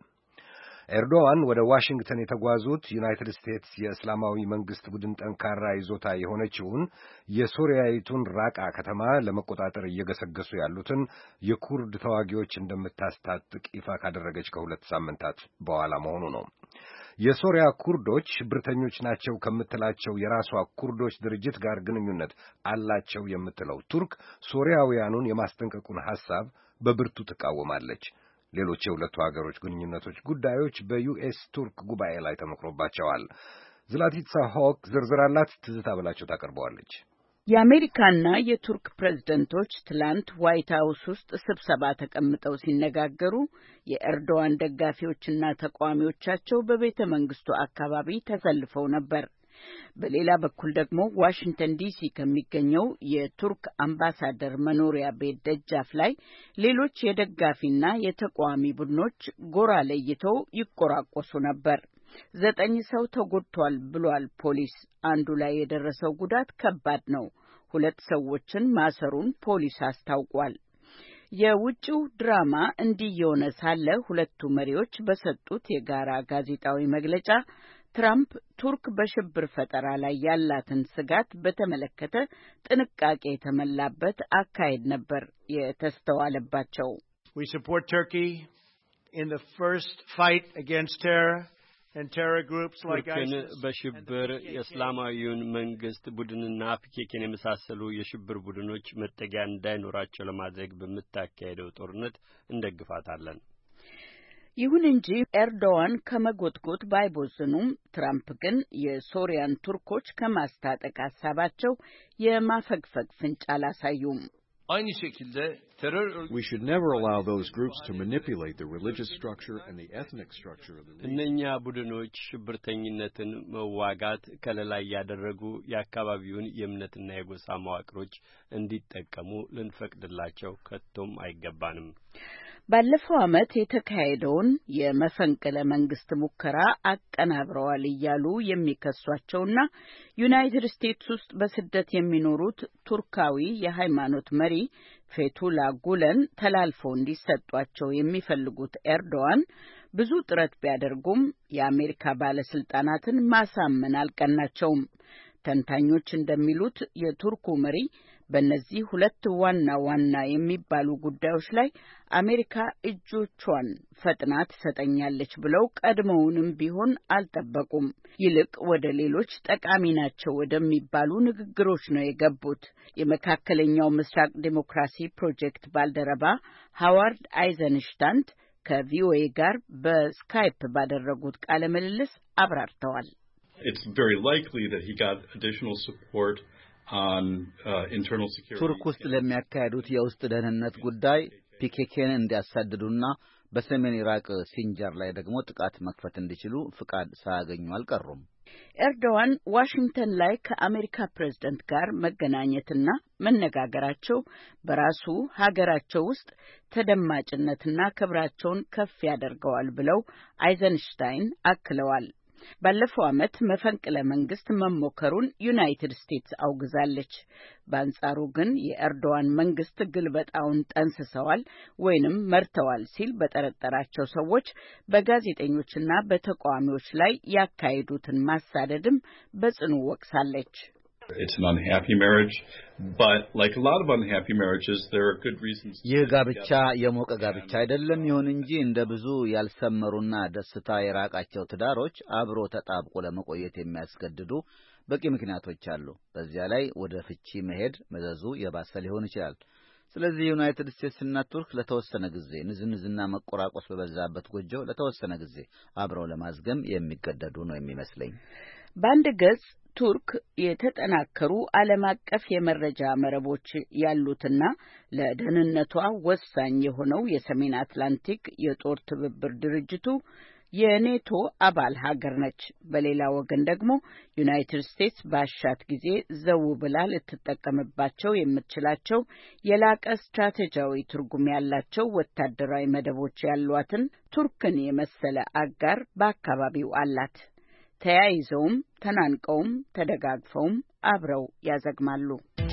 ኤርዶዋን ወደ ዋሽንግተን የተጓዙት ዩናይትድ ስቴትስ የእስላማዊ መንግስት ቡድን ጠንካራ ይዞታ የሆነችውን የሶሪያዊቱን ራቃ ከተማ ለመቆጣጠር እየገሰገሱ ያሉትን የኩርድ ተዋጊዎች እንደምታስታጥቅ ይፋ ካደረገች ከሁለት ሳምንታት በኋላ መሆኑ ነው። የሶሪያ ኩርዶች ሽብርተኞች ናቸው ከምትላቸው የራሷ ኩርዶች ድርጅት ጋር ግንኙነት አላቸው የምትለው ቱርክ ሶሪያውያኑን የማስጠንቀቁን ሐሳብ በብርቱ ትቃወማለች። ሌሎች የሁለቱ ሀገሮች ግንኙነቶች ጉዳዮች በዩኤስ ቱርክ ጉባኤ ላይ ተመክሮባቸዋል። ዝላቲትሳ ሆክ ዝርዝር አላት። ትዝታ ብላቸው ታቀርበዋለች። የአሜሪካና የቱርክ ፕሬዝደንቶች ትላንት ዋይት ሃውስ ውስጥ ስብሰባ ተቀምጠው ሲነጋገሩ የኤርዶዋን ደጋፊዎችና ተቃዋሚዎቻቸው በቤተ መንግስቱ አካባቢ ተሰልፈው ነበር። በሌላ በኩል ደግሞ ዋሽንግተን ዲሲ ከሚገኘው የቱርክ አምባሳደር መኖሪያ ቤት ደጃፍ ላይ ሌሎች የደጋፊና የተቃዋሚ ቡድኖች ጎራ ለይተው ይቆራቆሱ ነበር። ዘጠኝ ሰው ተጎድቷል ብሏል ፖሊስ። አንዱ ላይ የደረሰው ጉዳት ከባድ ነው። ሁለት ሰዎችን ማሰሩን ፖሊስ አስታውቋል። የውጭው ድራማ እንዲህ የሆነ ሳለ ሁለቱ መሪዎች በሰጡት የጋራ ጋዜጣዊ መግለጫ ትራምፕ ቱርክ በሽብር ፈጠራ ላይ ያላትን ስጋት በተመለከተ ጥንቃቄ የተሞላበት አካሄድ ነበር የተስተዋለባቸው። We support Turkey in the first fight against terror and terror groups like ISIS. በሽብር የእስላማዊውን መንግስት ቡድንና ፒኬኬን የመሳሰሉ የሽብር ቡድኖች መጠጊያ እንዳይኖራቸው ለማድረግ በምታካሄደው ጦርነት እንደግፋታለን። ይሁን እንጂ ኤርዶዋን ከመጎትጎት ባይቦዝኑም ትራምፕ ግን የሶሪያን ቱርኮች ከማስታጠቅ ሀሳባቸው የማፈግፈግ ፍንጭ አላሳዩም። Aynı şekilde terör We should never allow those groups to manipulate the religious structure and the ethnic structure of the region. እነኛ ቡድኖች ሽብርተኝነትን መዋጋት ከለላ ያደረጉ የአካባቢውን የእምነትና የጎሳ መዋቅሮች እንዲጠቀሙ ልንፈቅድላቸው ከቶም አይገባንም። ባለፈው ዓመት የተካሄደውን የመፈንቅለ መንግስት ሙከራ አቀናብረዋል እያሉ የሚከሷቸውና ዩናይትድ ስቴትስ ውስጥ በስደት የሚኖሩት ቱርካዊ የሃይማኖት መሪ ፌቱላ ጉለን ተላልፈው እንዲሰጧቸው የሚፈልጉት ኤርዶዋን ብዙ ጥረት ቢያደርጉም የአሜሪካ ባለስልጣናትን ማሳመን አልቀናቸውም። ተንታኞች እንደሚሉት የቱርኩ መሪ በእነዚህ ሁለት ዋና ዋና የሚባሉ ጉዳዮች ላይ አሜሪካ እጆቿን ፈጥና ትሰጠኛለች ብለው ቀድመውንም ቢሆን አልጠበቁም። ይልቅ ወደ ሌሎች ጠቃሚ ናቸው ወደሚባሉ ንግግሮች ነው የገቡት። የመካከለኛው ምስራቅ ዲሞክራሲ ፕሮጀክት ባልደረባ ሃዋርድ አይዘንሽታንት ከቪኦኤ ጋር በስካይፕ ባደረጉት ቃለ ምልልስ አብራርተዋል። It's very likely that he got additional support on uh, internal security. ቱርክ ውስጥ ለሚያካሂዱት የውስጥ ደህንነት ጉዳይ ፒኬኬን እንዲያሳድዱና በሰሜን ኢራቅ ሲንጃር ላይ ደግሞ ጥቃት መክፈት እንዲችሉ ፍቃድ ሳያገኙ አልቀሩም። ኤርዶዋን ዋሽንግተን ላይ ከአሜሪካ ፕሬዝዳንት ጋር መገናኘትና መነጋገራቸው በራሱ ሀገራቸው ውስጥ ተደማጭነትና ክብራቸውን ከፍ ያደርገዋል ብለው አይዘንሽታይን አክለዋል። ባለፈው ዓመት መፈንቅለ መንግስት መሞከሩን ዩናይትድ ስቴትስ አውግዛለች። በአንጻሩ ግን የኤርዶዋን መንግስት ግልበጣውን ጠንስሰዋል ወይንም መርተዋል ሲል በጠረጠራቸው ሰዎች በጋዜጠኞችና በተቃዋሚዎች ላይ ያካሄዱትን ማሳደድም በጽኑ ወቅሳለች። It's an unhappy marriage, but like a lot of unhappy marriages, there are good reasons. ይህ ጋብቻ የሞቀ ጋብቻ አይደለም። ይሁን እንጂ እንደ ብዙ ያልሰመሩና ደስታ የራቃቸው ትዳሮች አብሮ ተጣብቆ ለመቆየት የሚያስገድዱ በቂ ምክንያቶች አሉ። በዚያ ላይ ወደ ፍቺ መሄድ መዘዙ የባሰ ሊሆን ይችላል። ስለዚህ ዩናይትድ ስቴትስና ቱርክ ለተወሰነ ጊዜ ንዝንዝና መቆራቆስ በበዛበት ጎጆ ለተወሰነ ጊዜ አብረው ለማዝገም የሚገደዱ ነው የሚመስለኝ። በአንድ ገጽ ቱርክ የተጠናከሩ ዓለም አቀፍ የመረጃ መረቦች ያሉትና ለደህንነቷ ወሳኝ የሆነው የሰሜን አትላንቲክ የጦር ትብብር ድርጅቱ የኔቶ አባል ሀገር ነች። በሌላ ወገን ደግሞ ዩናይትድ ስቴትስ ባሻት ጊዜ ዘው ብላ ልትጠቀምባቸው የምትችላቸው የላቀ ስትራቴጂያዊ ትርጉም ያላቸው ወታደራዊ መደቦች ያሏትን ቱርክን የመሰለ አጋር በአካባቢው አላት። ተያይዘውም ተናንቀውም ተደጋግፈውም አብረው ያዘግማሉ።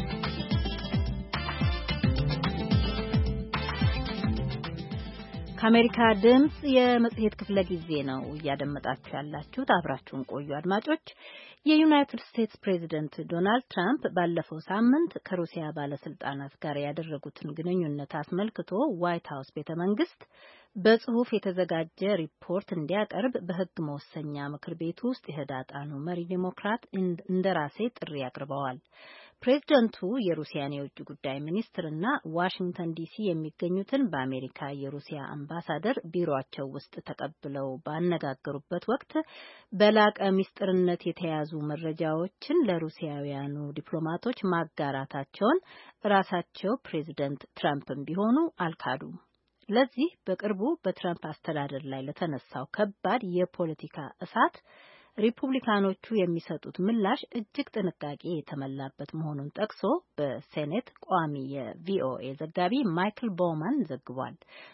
ከአሜሪካ ድምጽ የመጽሔት ክፍለ ጊዜ ነው እያደመጣችሁ ያላችሁት። አብራችሁን ቆዩ አድማጮች። የዩናይትድ ስቴትስ ፕሬዚደንት ዶናልድ ትራምፕ ባለፈው ሳምንት ከሩሲያ ባለስልጣናት ጋር ያደረጉትን ግንኙነት አስመልክቶ ዋይት ሀውስ ቤተ መንግስት በጽሁፍ የተዘጋጀ ሪፖርት እንዲያቀርብ በሕግ መወሰኛ ምክር ቤት ውስጥ የህዳጣኑ መሪ ዲሞክራት እንደራሴ ጥሪ አቅርበዋል። ፕሬዝደንቱ የሩሲያን የውጭ ጉዳይ ሚኒስትርና ዋሽንግተን ዲሲ የሚገኙትን በአሜሪካ የሩሲያ አምባሳደር ቢሮአቸው ውስጥ ተቀብለው ባነጋገሩበት ወቅት በላቀ ምስጢርነት የተያዙ መረጃዎችን ለሩሲያውያኑ ዲፕሎማቶች ማጋራታቸውን ራሳቸው ፕሬዝደንት ትራምፕም ቢሆኑ አልካዱም። ለዚህ በቅርቡ በትራምፕ አስተዳደር ላይ ለተነሳው ከባድ የፖለቲካ እሳት ሪፑብሊካኖቹ የሚሰጡት ምላሽ እጅግ ጥንቃቄ የተሞላበት መሆኑን ጠቅሶ በሴኔት ቋሚ የቪኦኤ ዘጋቢ ማይክል ቦውማን ዘግቧል።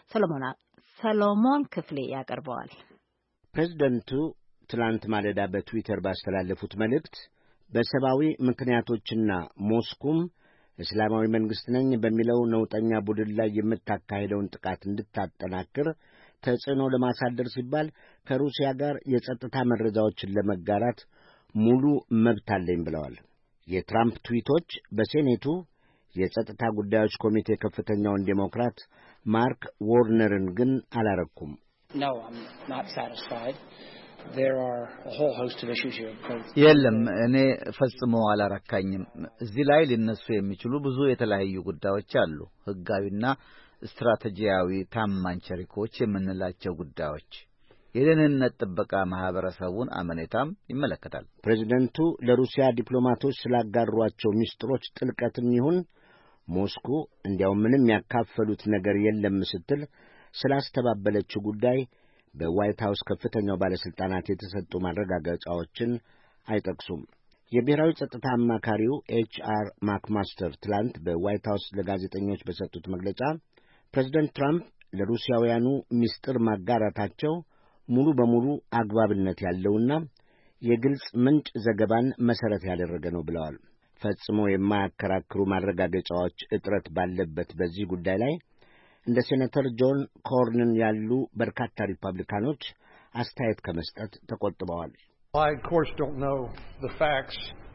ሰሎሞን ክፍሌ ያቀርበዋል። ፕሬዝደንቱ ትላንት ማለዳ በትዊተር ባስተላለፉት መልእክት በሰብአዊ ምክንያቶችና ሞስኩም እስላማዊ መንግስት ነኝ በሚለው ነውጠኛ ቡድን ላይ የምታካሄደውን ጥቃት እንድታጠናክር ተጽዕኖ ለማሳደር ሲባል ከሩሲያ ጋር የጸጥታ መረጃዎችን ለመጋራት ሙሉ መብት አለኝ ብለዋል። የትራምፕ ትዊቶች በሴኔቱ የጸጥታ ጉዳዮች ኮሚቴ ከፍተኛውን ዴሞክራት ማርክ ዋርነርን ግን አላረኩም። No, I'm not satisfied. There are a whole host of issues here. የለም እኔ ፈጽሞ አላረካኝም። እዚህ ላይ ሊነሱ የሚችሉ ብዙ የተለያዩ ጉዳዮች አሉ። ህጋዊና ስትራቴጂያዊ ታማኝ ሸሪኮች የምንላቸው ጉዳዮች የደህንነት ጥበቃ ማህበረሰቡን አመኔታም ይመለከታል። ፕሬዝደንቱ ለሩሲያ ዲፕሎማቶች ስላጋሯቸው ሚስጥሮች ጥልቀትም ይሁን ሞስኮ እንዲያው ምንም ያካፈሉት ነገር የለም ስትል ስላስተባበለችው ጉዳይ በዋይት ሃውስ ከፍተኛው ባለስልጣናት የተሰጡ ማረጋገጫዎችን አይጠቅሱም። የብሔራዊ ጸጥታ አማካሪው ኤች አር ማክማስተር ትላንት በዋይት ሃውስ ለጋዜጠኞች በሰጡት መግለጫ ፕሬዝደንት ትራምፕ ለሩሲያውያኑ ሚስጥር ማጋራታቸው ሙሉ በሙሉ አግባብነት ያለውና የግልጽ ምንጭ ዘገባን መሰረት ያደረገ ነው ብለዋል። ፈጽሞ የማያከራክሩ ማረጋገጫዎች እጥረት ባለበት በዚህ ጉዳይ ላይ እንደ ሴኔተር ጆን ኮርንን ያሉ በርካታ ሪፐብሊካኖች አስተያየት ከመስጠት ተቆጥበዋል። I of course don't know the facts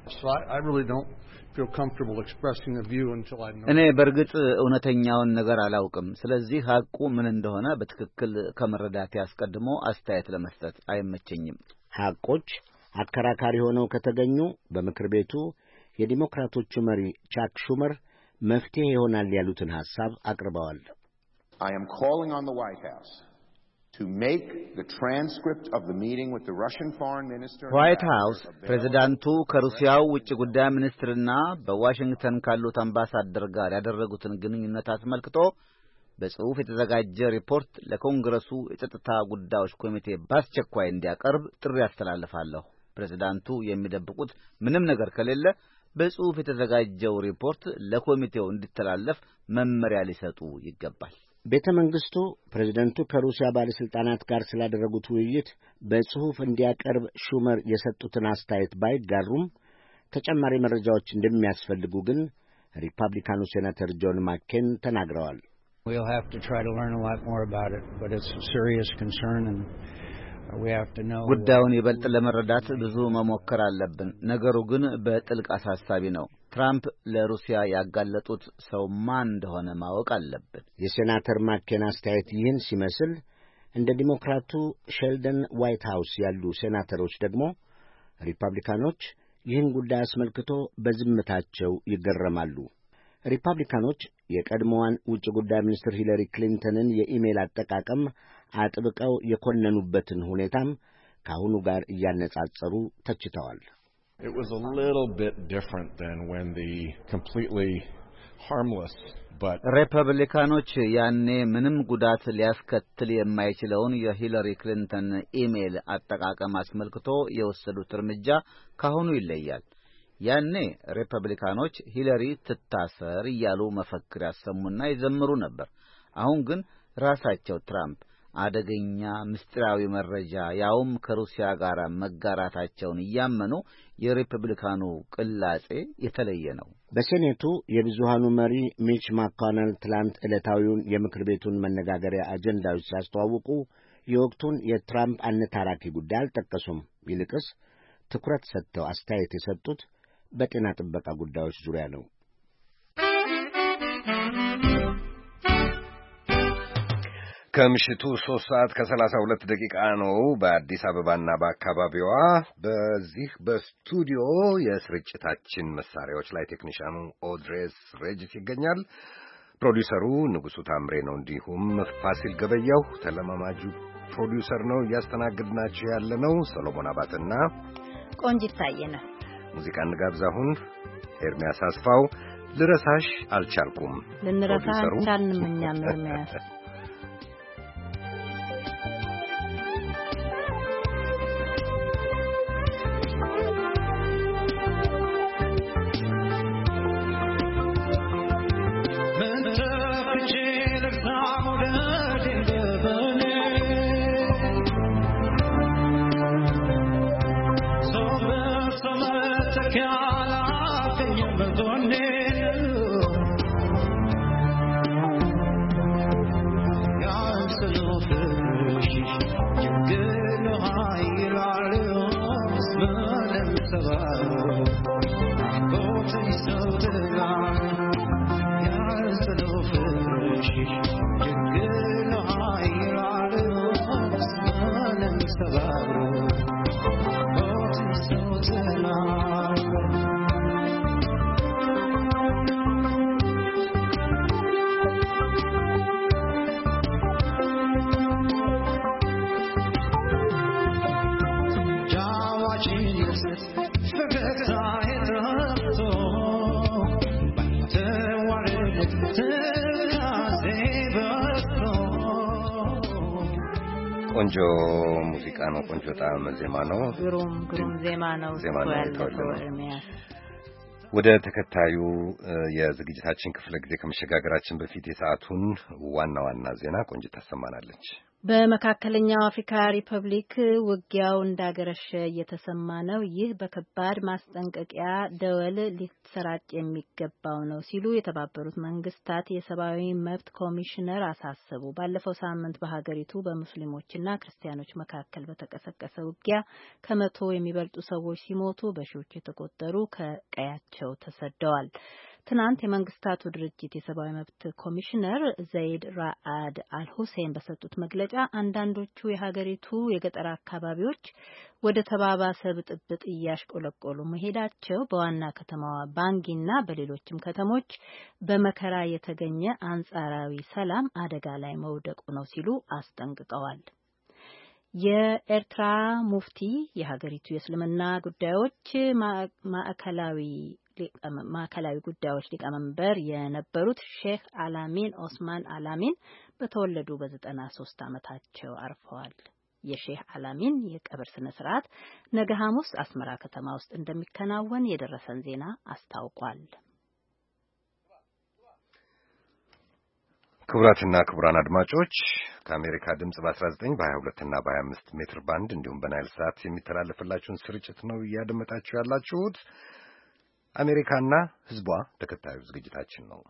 So I, I really don't feel comfortable expressing a view until I know. እኔ በርግጥ እውነተኛውን ነገር አላውቅም። ስለዚህ ሐቁ ምን እንደሆነ በትክክል ከመረዳት ያስቀድሞ አስተያየት ለመስጠት አይመቸኝም። ሐቆች አከራካሪ ሆነው ከተገኙ በምክር ቤቱ የዲሞክራቶቹ መሪ ቻክ ሹመር መፍትሄ ይሆናል ያሉትን ሐሳብ አቅርበዋል። I am calling on the White House to make the transcript of the meeting with the Russian foreign minister. White House ፕሬዝዳንቱ ከሩሲያው ውጭ ጉዳይ ሚኒስትርና በዋሽንግተን ካሉት አምባሳደር ጋር ያደረጉትን ግንኙነት አስመልክቶ በጽሑፍ የተዘጋጀ ሪፖርት ለኮንግረሱ የጸጥታ ጉዳዮች ኮሚቴ በአስቸኳይ እንዲያቀርብ ጥሪ አስተላልፋለሁ። ፕሬዝዳንቱ የሚደብቁት ምንም ነገር ከሌለ በጽሑፍ የተዘጋጀው ሪፖርት ለኮሚቴው እንዲተላለፍ መመሪያ ሊሰጡ ይገባል። ቤተ መንግስቱ ፕሬዝዳንቱ ከሩሲያ ባለስልጣናት ጋር ስላደረጉት ውይይት በጽሑፍ እንዲያቀርብ ሹመር የሰጡትን አስተያየት ባይጋሩም ተጨማሪ መረጃዎች እንደሚያስፈልጉ ግን ሪፐብሊካኑ ሴናተር ጆን ማኬን ተናግረዋል። We'll have to try to learn a lot more about it, but it's a serious concern and we have to know. ጉዳዩን ይበልጥ ለመረዳት ብዙ መሞከር አለብን። ነገሩ ግን በጥልቅ አሳሳቢ ነው። ትራምፕ ለሩሲያ ያጋለጡት ሰው ማን እንደሆነ ማወቅ አለብን። የሴናተር ማኬን አስተያየት ይህን ሲመስል እንደ ዲሞክራቱ ሼልደን ዋይት ሃውስ ያሉ ሴናተሮች ደግሞ ሪፐብሊካኖች ይህን ጉዳይ አስመልክቶ በዝምታቸው ይገረማሉ። ሪፐብሊካኖች የቀድሞዋን ውጭ ጉዳይ ሚኒስትር ሂለሪ ክሊንተንን የኢሜል አጠቃቀም አጥብቀው የኮነኑበትን ሁኔታም ከአሁኑ ጋር እያነጻጸሩ ተችተዋል። It was a little bit different than when the completely harmless but ሪፐብሊካኖች ያኔ ምንም ጉዳት ሊያስከትል የማይችለውን የሂለሪ ክሊንተን ኢሜል አጠቃቀም አስመልክቶ የወሰዱት እርምጃ ካሁኑ ይለያል። ያኔ ሪፐብሊካኖች ሂለሪ ትታሰር እያሉ መፈክር ያሰሙና ይዘምሩ ነበር። አሁን ግን ራሳቸው ትራምፕ አደገኛ ምስጢራዊ መረጃ ያውም ከሩሲያ ጋር መጋራታቸውን እያመኑ የሪፐብሊካኑ ቅላጼ የተለየ ነው። በሴኔቱ የብዙሃኑ መሪ ሚች ማኮነል ትላንት ዕለታዊውን የምክር ቤቱን መነጋገሪያ አጀንዳዎች ሲያስተዋውቁ የወቅቱን የትራምፕ አነታራኪ ጉዳይ አልጠቀሱም። ይልቅስ ትኩረት ሰጥተው አስተያየት የሰጡት በጤና ጥበቃ ጉዳዮች ዙሪያ ነው። ከምሽቱ ሶስት ሰዓት ከሰላሳ ሁለት ደቂቃ ነው በአዲስ አበባና በአካባቢዋ። በዚህ በስቱዲዮ የስርጭታችን መሳሪያዎች ላይ ቴክኒሻኑ ኦድሬስ ሬጅስ ይገኛል። ፕሮዲውሰሩ ንጉሱ ታምሬ ነው። እንዲሁም ፋሲል ገበያው ተለማማጁ ፕሮዲውሰር ነው። እያስተናግድናችሁ ያለነው ሰሎሞን አባተና ቆንጂት ታየነ። ሙዚቃ እንጋብዝ። አሁን ኤርሚያስ አስፋው ልረሳሽ አልቻልኩም። ልንረሳሽ አልቻልንም እኛም ኤርሚያስ ቆንጆ ሙዚቃ ነው። ቆንጆ ጣዕመ ዜማ ነው። ግሩም ግሩም ዜማ ነው። ወደ ተከታዩ የዝግጅታችን ክፍለ ጊዜ ከመሸጋገራችን በፊት የሰዓቱን ዋና ዋና ዜና ቆንጂት ታሰማናለች። በመካከለኛው አፍሪካ ሪፐብሊክ ውጊያው እንዳገረሸ እየተሰማ ነው። ይህ በከባድ ማስጠንቀቂያ ደወል ሊሰራጭ የሚገባው ነው ሲሉ የተባበሩት መንግስታት የሰብአዊ መብት ኮሚሽነር አሳሰቡ። ባለፈው ሳምንት በሀገሪቱ በሙስሊሞችና ክርስቲያኖች መካከል በተቀሰቀሰ ውጊያ ከመቶ የሚበልጡ ሰዎች ሲሞቱ በሺዎች የተቆጠሩ ከቀያቸው ተሰደዋል። ትናንት የመንግስታቱ ድርጅት የሰብአዊ መብት ኮሚሽነር ዘይድ ራአድ አልሁሴን በሰጡት መግለጫ አንዳንዶቹ የሀገሪቱ የገጠር አካባቢዎች ወደ ተባባሰ ብጥብጥ እያሽቆለቆሉ መሄዳቸው በዋና ከተማዋ ባንጊና በሌሎችም ከተሞች በመከራ የተገኘ አንጻራዊ ሰላም አደጋ ላይ መውደቁ ነው ሲሉ አስጠንቅቀዋል። የኤርትራ ሙፍቲ የሀገሪቱ የእስልምና ጉዳዮች ማዕከላዊ ማዕከላዊ ጉዳዮች ሊቀመንበር የነበሩት ሼክ አላሚን ኦስማን አላሚን በተወለዱ በዘጠና ሶስት ዓመታቸው አርፈዋል። የሼክ አላሚን የቀብር ስነ ስርዓት ነገ ሐሙስ አስመራ ከተማ ውስጥ እንደሚከናወን የደረሰን ዜና አስታውቋል። ክቡራትና ክቡራን አድማጮች ከአሜሪካ ድምጽ በ19 በ22 እና በ25 ሜትር ባንድ እንዲሁም በናይል ሳት የሚተላለፍላችሁን ስርጭት ነው እያደመጣችሁ ያላችሁት። አሜሪካና ሕዝቧ ተከታዩ ዝግጅታችን ነው።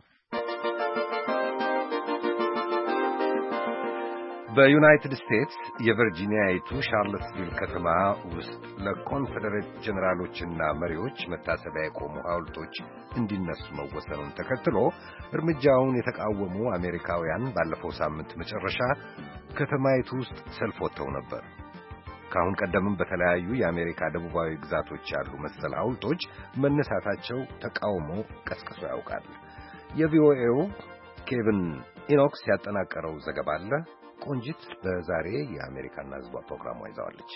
በዩናይትድ ስቴትስ የቨርጂኒያይቱ ሻርለትስቪል ከተማ ውስጥ ለኮንፌዴሬት ጀነራሎችና መሪዎች መታሰቢያ የቆሙ ሐውልቶች እንዲነሱ መወሰኑን ተከትሎ እርምጃውን የተቃወሙ አሜሪካውያን ባለፈው ሳምንት መጨረሻ ከተማይቱ ውስጥ ሰልፍ ወጥተው ነበር። ከአሁን ቀደምም በተለያዩ የአሜሪካ ደቡባዊ ግዛቶች ያሉ መሰል ሐውልቶች መነሳታቸው ተቃውሞ ቀስቅሶ ያውቃል። የቪኦኤው ኬቪን ኢኖክስ ያጠናቀረው ዘገባ አለ። ቆንጂት በዛሬ የአሜሪካና ሕዝቧ ፕሮግራሟ ይዛዋለች።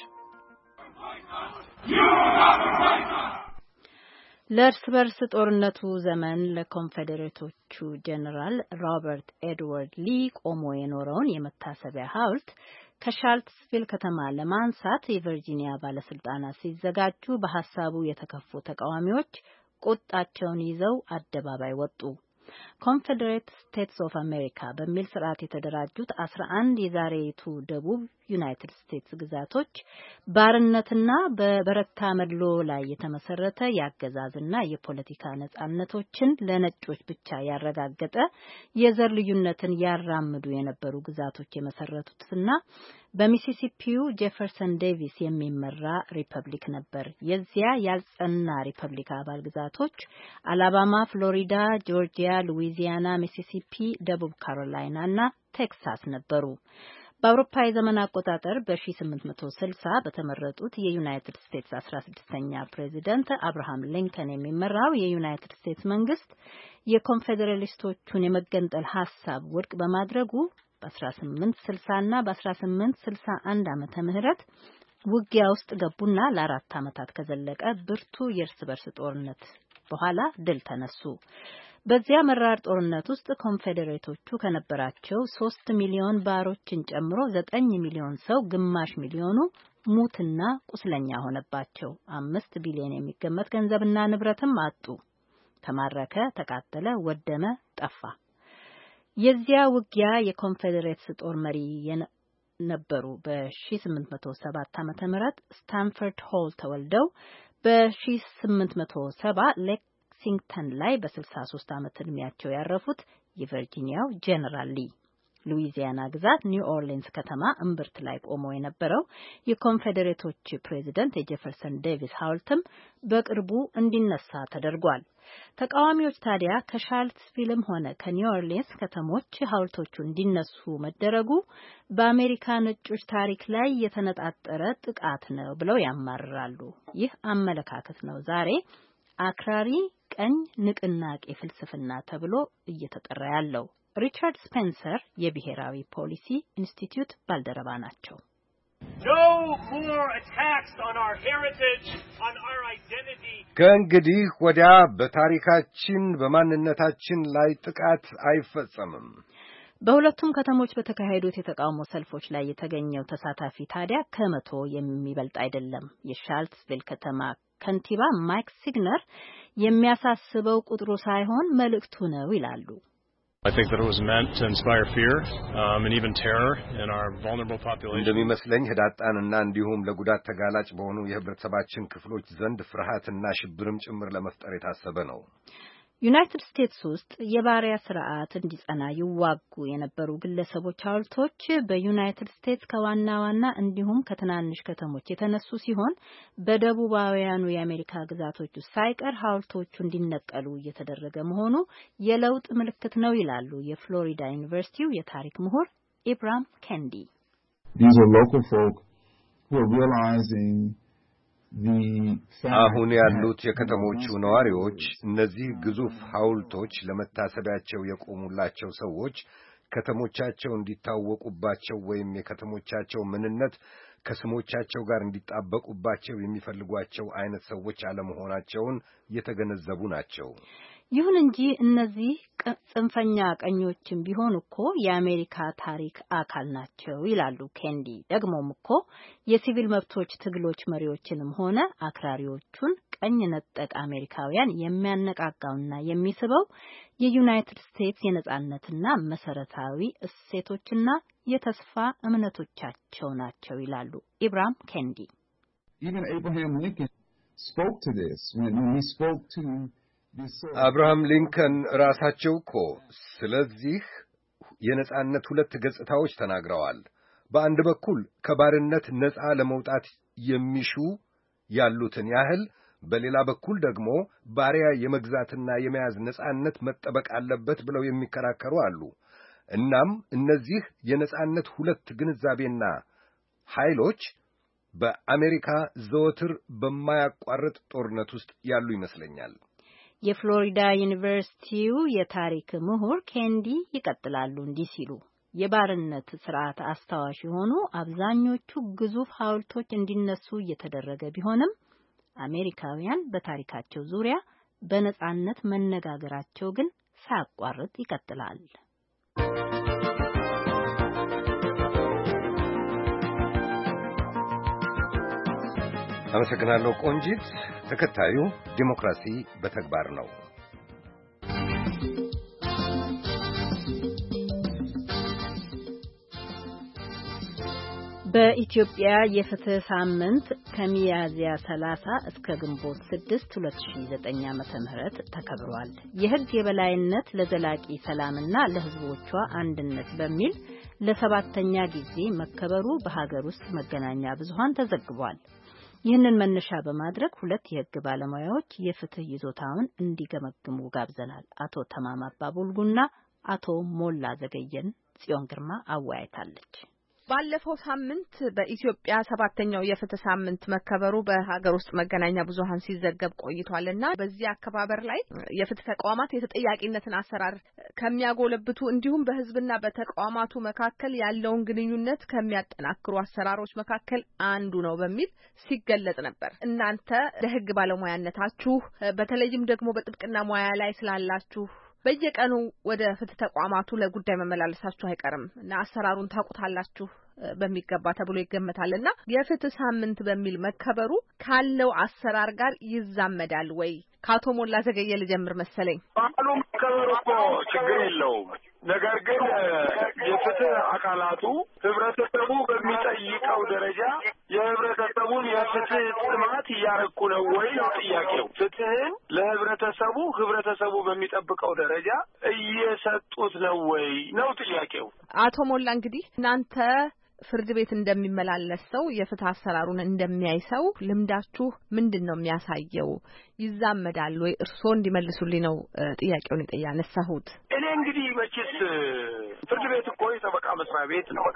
ለእርስ በርስ ጦርነቱ ዘመን ለኮንፌዴሬቶቹ ጀነራል ሮበርት ኤድዋርድ ሊ ቆሞ የኖረውን የመታሰቢያ ሐውልት ከሻርልትስቪል ከተማ ለማንሳት የቨርጂኒያ ባለስልጣናት ሲዘጋጁ በሐሳቡ የተከፉ ተቃዋሚዎች ቁጣቸውን ይዘው አደባባይ ወጡ። ኮንፌዴሬት ስቴትስ ኦፍ አሜሪካ በሚል ስርዓት የተደራጁት አስራ አንድ የዛሬቱ ደቡብ ዩናይትድ ስቴትስ ግዛቶች ባርነትና በበረታ መድሎ ላይ የተመሰረተ የአገዛዝና የፖለቲካ ነጻነቶችን ለነጮች ብቻ ያረጋገጠ የዘር ልዩነትን ያራምዱ የነበሩ ግዛቶች የመሰረቱትና በሚሲሲፒው ጄፈርሰን ዴቪስ የሚመራ ሪፐብሊክ ነበር። የዚያ ያልጸና ሪፐብሊክ አባል ግዛቶች አላባማ፣ ፍሎሪዳ፣ ጆርጂያ፣ ሉዊዚያና፣ ሚሲሲፒ፣ ደቡብ ካሮላይና እና ቴክሳስ ነበሩ። በአውሮፓ የዘመን አቆጣጠር በ1860 በተመረጡት የዩናይትድ ስቴትስ አስራ ስድስተኛ ፕሬዚደንት አብርሃም ሊንከን የሚመራው የዩናይትድ ስቴትስ መንግስት የኮንፌዴራሊስቶቹን የመገንጠል ሐሳብ ውድቅ በማድረጉ በ1860 እና በ1861 ዓመተ ምህረት ውጊያ ውስጥ ገቡና ለአራት ዓመታት ከዘለቀ ብርቱ የእርስ በርስ ጦርነት በኋላ ድል ተነሱ። በዚያ መራር ጦርነት ውስጥ ኮንፌዴሬቶቹ ከነበራቸው ሶስት ሚሊዮን ባሮችን ጨምሮ ዘጠኝ ሚሊዮን ሰው ግማሽ ሚሊዮኑ ሙትና ቁስለኛ ሆነባቸው። አምስት ቢሊዮን የሚገመት ገንዘብና ንብረትም አጡ። ተማረከ፣ ተቃጠለ፣ ወደመ፣ ጠፋ። የዚያ ውጊያ የኮንፌዴሬትስ ጦር መሪ የነበሩ በ1807 ዓመተ ምህረት ስታንፈርድ ሆል ተወልደው በ1870 ሌክሲንግተን ላይ በ63 ዓመት ዕድሜያቸው ያረፉት የቨርጂኒያው ጀነራል ሊ ሉዊዚያና ግዛት ኒው ኦርሊንስ ከተማ እምብርት ላይ ቆሞ የነበረው የኮንፌዴሬቶች ፕሬዚደንት የጄፈርሰን ዴቪስ ሐውልትም በቅርቡ እንዲነሳ ተደርጓል። ተቃዋሚዎች ታዲያ ከሻርልትስቪልም ሆነ ከኒው ኦርሊንስ ከተሞች ሐውልቶቹ እንዲነሱ መደረጉ በአሜሪካ ነጮች ታሪክ ላይ የተነጣጠረ ጥቃት ነው ብለው ያማርራሉ። ይህ አመለካከት ነው ዛሬ አክራሪ ቀኝ ንቅናቄ ፍልስፍና ተብሎ እየተጠራ ያለው። ሪቻርድ ስፔንሰር የብሔራዊ ፖሊሲ ኢንስቲትዩት ባልደረባ ናቸው። ከእንግዲህ ወዲያ በታሪካችን በማንነታችን ላይ ጥቃት አይፈጸምም። በሁለቱም ከተሞች በተካሄዱት የተቃውሞ ሰልፎች ላይ የተገኘው ተሳታፊ ታዲያ ከመቶ የሚበልጥ አይደለም። የሻርልትስቪል ከተማ ከንቲባ ማይክ ሲግነር የሚያሳስበው ቁጥሩ ሳይሆን መልእክቱ ነው ይላሉ። I think that it was meant to inspire fear um, and even terror in our vulnerable population. እንደሚመስለኝ ህዳጣንና እንዲሁም ለጉዳት ተጋላጭ በሆኑ የህብረተሰባችን ክፍሎች ዘንድ ፍርሃትና ሽብርም ጭምር ለመፍጠር የታሰበ ነው። ዩናይትድ ስቴትስ ውስጥ የባሪያ ስርዓት እንዲጸና ይዋጉ የነበሩ ግለሰቦች ሐውልቶች በዩናይትድ ስቴትስ ከዋና ዋና እንዲሁም ከትናንሽ ከተሞች የተነሱ ሲሆን በደቡባውያኑ የአሜሪካ ግዛቶች ውስጥ ሳይቀር ሐውልቶቹ እንዲነቀሉ እየተደረገ መሆኑ የለውጥ ምልክት ነው ይላሉ የፍሎሪዳ ዩኒቨርሲቲው የታሪክ ምሁር ኢብራሂም ኬንዲ። These are local folk who are realizing አሁን ያሉት የከተሞቹ ነዋሪዎች እነዚህ ግዙፍ ሐውልቶች ለመታሰቢያቸው የቆሙላቸው ሰዎች ከተሞቻቸው እንዲታወቁባቸው ወይም የከተሞቻቸው ምንነት ከስሞቻቸው ጋር እንዲጣበቁባቸው የሚፈልጓቸው አይነት ሰዎች አለመሆናቸውን የተገነዘቡ ናቸው። ይሁን እንጂ እነዚህ ጽንፈኛ ቀኞችም ቢሆኑ እኮ የአሜሪካ ታሪክ አካል ናቸው ይላሉ ኬንዲ። ደግሞም እኮ የሲቪል መብቶች ትግሎች መሪዎችንም ሆነ አክራሪዎቹን ቀኝ ነጠቅ አሜሪካውያን የሚያነቃቃውና የሚስበው የዩናይትድ ስቴትስ የነጻነትና መሰረታዊ እሴቶችና የተስፋ እምነቶቻቸው ናቸው ይላሉ ኢብራሂም ኬንዲ። Even Abraham Lincoln spoke to this when, when he spoke to አብርሃም ሊንከን ራሳቸው እኮ ስለዚህ የነጻነት ሁለት ገጽታዎች ተናግረዋል። በአንድ በኩል ከባርነት ነጻ ለመውጣት የሚሹ ያሉትን ያህል በሌላ በኩል ደግሞ ባሪያ የመግዛትና የመያዝ ነጻነት መጠበቅ አለበት ብለው የሚከራከሩ አሉ። እናም እነዚህ የነጻነት ሁለት ግንዛቤና ኃይሎች በአሜሪካ ዘወትር በማያቋርጥ ጦርነት ውስጥ ያሉ ይመስለኛል። የፍሎሪዳ ዩኒቨርሲቲው የታሪክ ምሁር ኬንዲ ይቀጥላሉ እንዲህ ሲሉ የባርነት ስርዓት አስተዋሽ የሆኑ አብዛኞቹ ግዙፍ ሐውልቶች እንዲነሱ እየተደረገ ቢሆንም አሜሪካውያን በታሪካቸው ዙሪያ በነጻነት መነጋገራቸው ግን ሳያቋርጥ ይቀጥላል። አመሰግናለሁ ቆንጂት። ተከታዩ ዲሞክራሲ በተግባር ነው። በኢትዮጵያ የፍትህ ሳምንት ከሚያዝያ ሰላሳ እስከ ግንቦት ስድስት ሁለት ሺህ ዘጠኝ ዓመተ ምህረት ተከብሯል። የህግ የበላይነት ለዘላቂ ሰላምና ለህዝቦቿ አንድነት በሚል ለሰባተኛ ጊዜ መከበሩ በሀገር ውስጥ መገናኛ ብዙሃን ተዘግቧል። ይህንን መነሻ በማድረግ ሁለት የህግ ባለሙያዎች የፍትህ ይዞታውን እንዲገመግሙ ጋብዘናል። አቶ ተማም አባቡልጉና አቶ ሞላ ዘገየን ጽዮን ግርማ አወያይታለች። ባለፈው ሳምንት በኢትዮጵያ ሰባተኛው የፍትህ ሳምንት መከበሩ በሀገር ውስጥ መገናኛ ብዙሃን ሲዘገብ ቆይቷልና በዚህ አከባበር ላይ የፍትህ ተቋማት የተጠያቂነትን አሰራር ከሚያጎለብቱ እንዲሁም በህዝብና በተቋማቱ መካከል ያለውን ግንኙነት ከሚያጠናክሩ አሰራሮች መካከል አንዱ ነው በሚል ሲገለጽ ነበር። እናንተ ለህግ ባለሙያነታችሁ በተለይም ደግሞ በጥብቅና ሙያ ላይ ስላላችሁ በየቀኑ ወደ ፍትህ ተቋማቱ ለጉዳይ መመላለሳችሁ አይቀርም እና አሰራሩን ታውቁታላችሁ በሚገባ ተብሎ ይገመታልና የፍትህ ሳምንት በሚል መከበሩ ካለው አሰራር ጋር ይዛመዳል ወይ? ካቶ ሞላ ዘገየ ልጀምር መሰለኝ። ባሉ መከበሩ እኮ ችግር የለውም። ነገር ግን የፍትህ አካላቱ ህብረተሰቡ በሚጠይቀው ደረጃ የህብረተሰቡን የፍትህ ጥማት እያረኩ ነው ወይ ነው ጥያቄው። ፍትህን ለህብረተሰቡ ህብረተሰቡ በሚጠብቀው ደረጃ እየሰጡት ነው ወይ ነው ጥያቄው። አቶ ሞላ እንግዲህ እናንተ ፍርድ ቤት እንደሚመላለስ ሰው የፍትህ አሰራሩን እንደሚያይ ሰው ልምዳችሁ ምንድነው የሚያሳየው? ይዛመዳል ወይ? እርስዎ እንዲመልሱልኝ ነው ጥያቄውን ያነሳሁት። እኔ እንግዲህ መቼስ ፍርድ ቤት እኮ የጠበቃ መስሪያ ቤት ነው።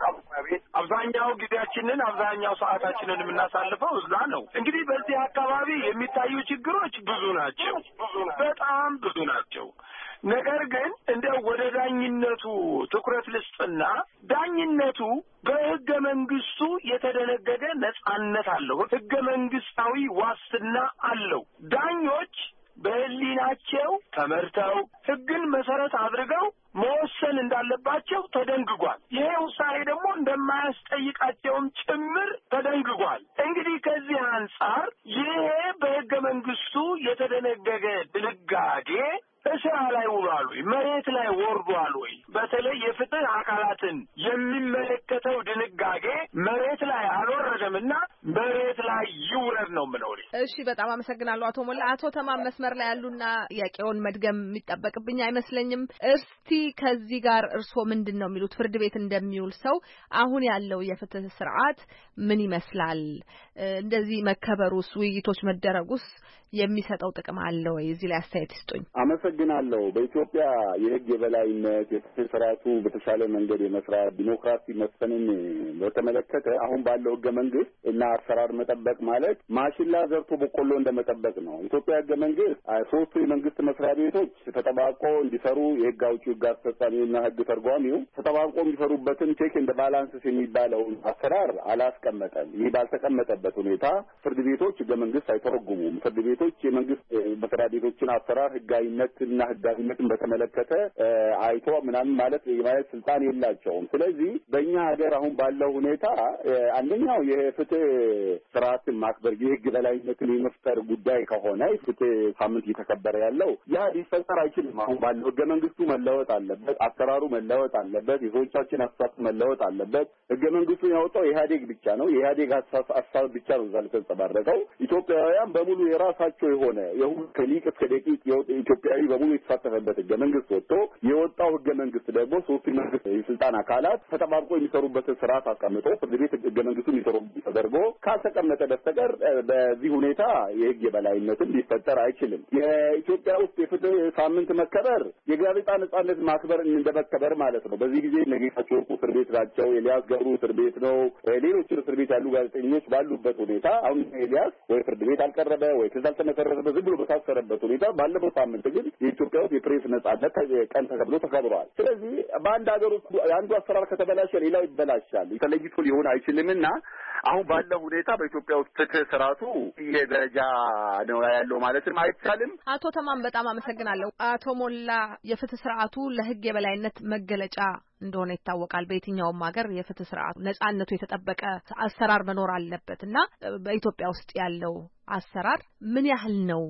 አብዛኛው ጊዜያችንን አብዛኛው ሰዓታችንን የምናሳልፈው እዛ ነው። እንግዲህ በዚህ አካባቢ የሚታዩ ችግሮች ብዙ ናቸው፣ በጣም ብዙ ናቸው። ነገር ግን እንደው ወደ ዳኝነቱ ትኩረት ልስጥና ዳኝነቱ በህገ መንግስቱ የተደነገገ ነጻነት አለው። ህገ መንግስታዊ ዋስትና አለው። ዳኞች በህሊናቸው ተመርተው ህግን መሰረት አድርገው መወሰን እንዳለባቸው ተደንግጓል። ይሄ ውሳኔ ደግሞ እንደማያስጠይቃቸውም ጭምር ተደንግጓል። እንግዲህ ከዚህ አንጻር ይሄ በህገ መንግስቱ የተደነገገ ድንጋጌ በስራ ላይ ውሏል ወይ? መሬት ላይ ወርዷል ወይ? በተለይ የፍትህ አካላትን የሚመለከተው ድንጋጌ መሬት ላይ አልወረደምና መሬት ላይ ይውረድ ነው የምለው። እሺ፣ በጣም አመሰግናለሁ አቶ ሞላ። አቶ ተማም መስመር ላይ ያሉና ጥያቄውን መድገም የሚጠበቅብኝ አይመስለኝም። እስቲ ከዚህ ጋር እርስዎ ምንድን ነው የሚሉት? ፍርድ ቤት እንደሚውል ሰው አሁን ያለው የፍትህ ስርዓት ምን ይመስላል? እንደዚህ መከበሩስ፣ ውይይቶች መደረጉስ የሚሰጠው ጥቅም አለ ወይ? እዚህ ላይ አስተያየት ይስጡኝ። አመሰግናለሁ። በኢትዮጵያ የህግ የበላይነት የፍትህ ስርዓቱ በተሻለ መንገድ የመስራት ዲሞክራሲ መስፈንን በተመለከተ አሁን ባለው ህገ መንግስት እና አሰራር መጠበቅ ማለት ማሽላ ዘርቶ በቆሎ እንደመጠበቅ ነው። ኢትዮጵያ ህገ መንግስት ሶስቱ የመንግስት መስሪያ ቤቶች ተጠባቆ እንዲሰሩ የህግ አውጪው፣ ህግ አስፈጻሚውና ህግ ተርጓሚው ተጠባቆ እንዲሰሩበትን ቼክ ኤንድ ባላንስስ የሚባለውን አሰራር አላስቀመጠም። ይህ ባልተቀመጠበት ሁኔታ ፍርድ ቤቶች ህገ መንግስት አይተረጉሙም። ፍርድ ቤቶች የመንግስት መስሪያ ቤቶችን አሰራር ህጋዊነትና ህጋዊነትን በተመለከተ አይቶ ምናምን ማለት የማለት ስልጣን የላቸውም። ስለዚህ በእኛ ሀገር አሁን ባለው ሁኔታ አንደኛው የፍትህ ስርዓትን ማክበር የህግ በላይነትን የመፍጠር ጉዳይ ከሆነ ፍትህ ሳምንት እየተከበረ ያለው ያ ሊፈጠር አይችልም። አሁን ባለው ህገ መንግስቱ መለወጥ አለበት፣ አሰራሩ መለወጥ አለበት፣ የሰዎቻችን አስተሳሰብ መለወጥ አለበት። ህገ መንግስቱን ያወጣው ኢህአዴግ ብቻ ነው። የኢህአዴግ ሀሳብ ብቻ ነው እዛ የተንጸባረቀው። ኢትዮጵያውያን በሙሉ የራሳቸው የሆነ የሁሉ ከሊቅ እስከ ደቂቅ ኢትዮጵያዊ በሙሉ የተሳተፈበት ህገ መንግስት ወጥቶ የወጣው ህገ መንግስት ደግሞ ሶስት መንግስት የስልጣን አካላት ተጠባብቆ የሚሰሩበትን ስርዓት አስቀምጦ ፍርድ ቤት ህገ መንግስቱን የሚሰሩ ተደርጎ ካልተቀመጠ በስተቀር በዚህ ሁኔታ የህግ የበላይነትን ሊፈጠር አይችልም። የኢትዮጵያ ውስጥ የፍትህ ሳምንት መከበር የጋዜጣ ነጻነት ማክበር እንደመከበር ማለት ነው። በዚህ ጊዜ ነጌታቸው ወርቁ እስር ቤት ናቸው። ኤልያስ ገብሩ እስር ቤት ነው። ሌሎች እስር ቤት ያሉ ጋዜጠኞች ባሉበት ሁኔታ አሁን ኤልያስ ወይ ፍርድ ቤት አልቀረበ ወይ ትዕዛዝ ተመሰረተበት ዝም ብሎ በታሰረበት ሁኔታ ባለፈው ሳምንት ግን የኢትዮጵያ ውስጥ የፕሬስ ነጻነት ቀን ተከብሎ ተከብሯል። ስለዚህ በአንድ ሀገር ውስጥ አንዱ አሰራር ከተበላሸ ሌላው ይበላሻል። ተለይቶ ሊሆን አይችልምና አሁን ባለው ሁኔታ በኢትዮጵያ ውስጥ ፍትህ ስርዓቱ ይሄ ደረጃ ነው ያለው ማለትም አይቻልም። አቶ ተማም በጣም አመሰግናለሁ። አቶ ሞላ የፍትህ ስርዓቱ ለህግ የበላይነት መገለጫ እንደሆነ ይታወቃል። በየትኛውም ሀገር የፍትህ ስርዓቱ ነጻነቱ የተጠበቀ አሰራር መኖር አለበት እና በኢትዮጵያ ውስጥ ያለው አሰራር ምን ያህል ነው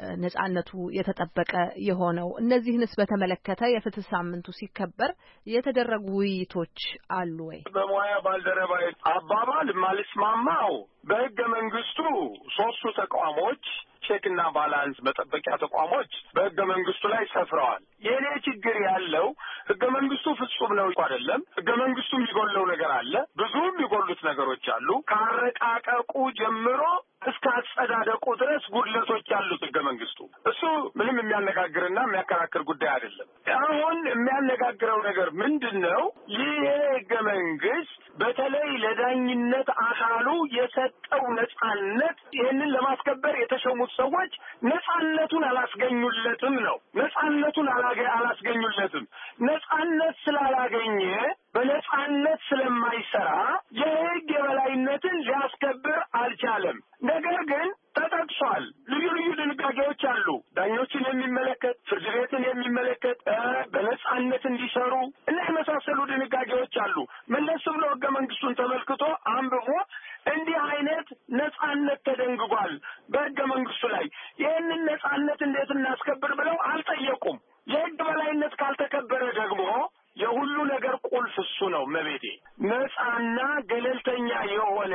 ነጻነቱ የተጠበቀ የሆነው? እነዚህንስ በተመለከተ የፍትህ ሳምንቱ ሲከበር የተደረጉ ውይይቶች አሉ ወይ? በሙያ ባልደረባዬ አባባል ማልስማማው በህገ መንግስቱ ሶስቱ ተቋሞች ቼክና ባላንስ መጠበቂያ ተቋሞች በህገ መንግስቱ ላይ ሰፍረዋል። የኔ ችግር ያለው ህገ መንግስቱ ፍጹም ነው አይደለም። ህገ መንግስቱ የሚጎለው ነገር አለ። ብዙ የሚጎሉት ነገሮች አሉ። ካረቃቀቁ ጀምሮ እስከ አጸዳደቁ ድረስ ጉድለቶች ያሉት ህገ መንግስቱ እሱ ምንም የሚያነጋግርና የሚያከራክር ጉዳይ አይደለም። አሁን የሚያነጋግረው ነገር ምንድነው? ይሄ ህገ መንግስት በተለይ ለዳኝነት አካሉ የሰጠው ነጻነት ይህንን ለማስከበር የተሾሙት ሰዎች ነጻነቱን አላስገኙለትም ነው። ነጻነቱን አላስገኙለትም። ነጻነት ስላላገኘ በነጻነት ስለማይሰራ የህግ የበላይነትን ሊያስከብር አልቻለም። ነገር ግን ተጠቅሷል። ልዩ ልዩ ድንጋጌዎች አሉ። ዳኞችን የሚመለከት፣ ፍርድ ቤትን የሚመለከት፣ በነጻነት እንዲሰሩ እና የመሳሰሉ ድንጋጌዎች አሉ። መለስ ብሎ ህገ መንግስቱን ተመልክቶ አንብቦ እንዲህ አይነት ነጻነት ተደንግጓል በህገ መንግስቱ ላይ። ይህንን ነጻነት እንዴት እናስከብር ብለው አልጠየቁም። የህግ በላይነት ካልተከበረ ደግሞ የሁሉ ነገር ቁልፍ እሱ ነው። መቤቴ ነጻና ገለልተኛ የሆነ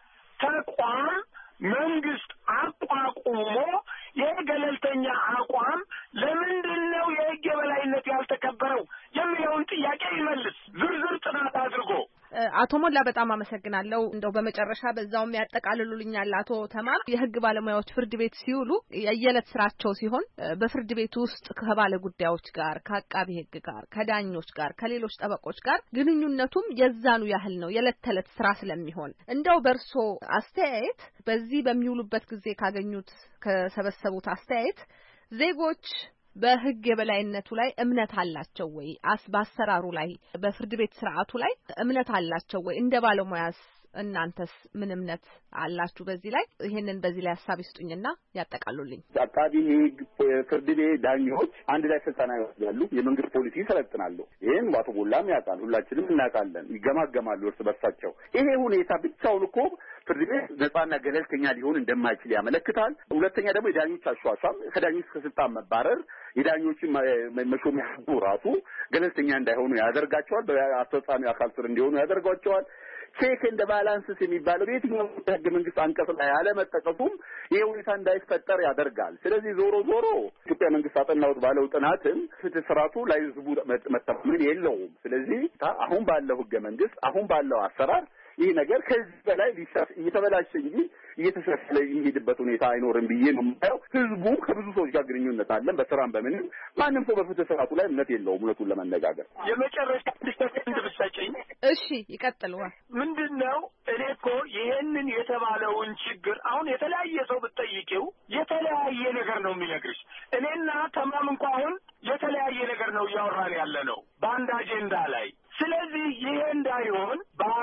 ተቋም መንግስት አቋቁሞ የገለልተኛ አቋም ለምንድን ነው የህግ የበላይነት ያልተከበረው የሚለውን ጥያቄ ይመልስ ዝርዝር ጥናት አድርጎ። አቶ ሞላ በጣም አመሰግናለሁ። እንደው በመጨረሻ በዛውም ያጠቃልሉልኛል አቶ ተማም። የህግ ባለሙያዎች ፍርድ ቤት ሲውሉ የየዕለት ስራቸው ሲሆን በፍርድ ቤት ውስጥ ከባለ ጉዳዮች ጋር፣ ከአቃቢ ህግ ጋር፣ ከዳኞች ጋር፣ ከሌሎች ጠበቆች ጋር ግንኙነቱም የዛኑ ያህል ነው የዕለት ተዕለት ስራ ስለሚሆን እንደው በርሶ አስተያየት በዚህ በሚውሉበት ጊዜ ካገኙት ከሰበሰቡት አስተያየት ዜጎች በህግ የበላይነቱ ላይ እምነት አላቸው ወይ? አስ በአሰራሩ ላይ በፍርድ ቤት ስርዓቱ ላይ እምነት አላቸው ወይ? እንደ ባለሙያስ እናንተስ ምን እምነት አላችሁ በዚህ ላይ? ይሄንን በዚህ ላይ ሐሳብ ይስጡኝና ያጠቃሉልኝ። አቃቢ ህግ፣ ፍርድ ቤት፣ ዳኞች አንድ ላይ ስልጠና ይወስዳሉ። የመንግስት ፖሊሲ ይሰለጥናሉ። ይሄን አቶ ሞላም ያውቃል፣ ሁላችንም እናውቃለን። ይገማገማሉ እርስ በርሳቸው። ይሄ ሁኔታ ብቻውን እኮ ፍርድ ቤት ነጻና ገለልተኛ ሊሆን እንደማይችል ያመለክታል። ሁለተኛ ደግሞ የዳኞች አሿሿም ከዳኞች ከስልጣን መባረር የዳኞችን መሾሚያ ህጉ ራሱ ገለልተኛ እንዳይሆኑ ያደርጋቸዋል። በአስፈጻሚ አካል ስር እንዲሆኑ ያደርጋቸዋል። ቼክ እንደ ባላንስስ የሚባለው የትኛው ህገ መንግስት አንቀጽ ላይ ያለመጠቀሱም ይሄ ሁኔታ እንዳይፈጠር ያደርጋል። ስለዚህ ዞሮ ዞሮ ኢትዮጵያ መንግስት አጠናውት ባለው ጥናትም ፍትህ ስርዓቱ ላይ ህዝቡ መተማመን የለውም። ስለዚህ አሁን ባለው ህገ መንግስት አሁን ባለው አሰራር ይህ ነገር ከዚህ በላይ ሊሻሽ እየተበላሸ እንጂ እየተሻሻለ የሚሄድበት ሁኔታ አይኖርም ብዬ ነው የማየው። ህዝቡ ከብዙ ሰዎች ጋር ግንኙነት አለን፣ በስራም በምንም ማንም ሰው በፍትህ ስርዓቱ ላይ እምነት የለውም። እውነቱን ለመነጋገር የመጨረሻ ዲስከሽን ብትሰጪኝ። እሺ ይቀጥሉ። ምንድነው እኔ እኮ ይሄንን የተባለውን ችግር አሁን የተለያየ ሰው ብትጠይቂው የተለያየ ነገር ነው የሚነግርሽ። እኔና ተማም እንኳን አሁን የተለያየ ነገር ነው እያወራን ያለ ነው በአንድ አጀንዳ ላይ። ስለዚህ ይሄ እንዳይሆን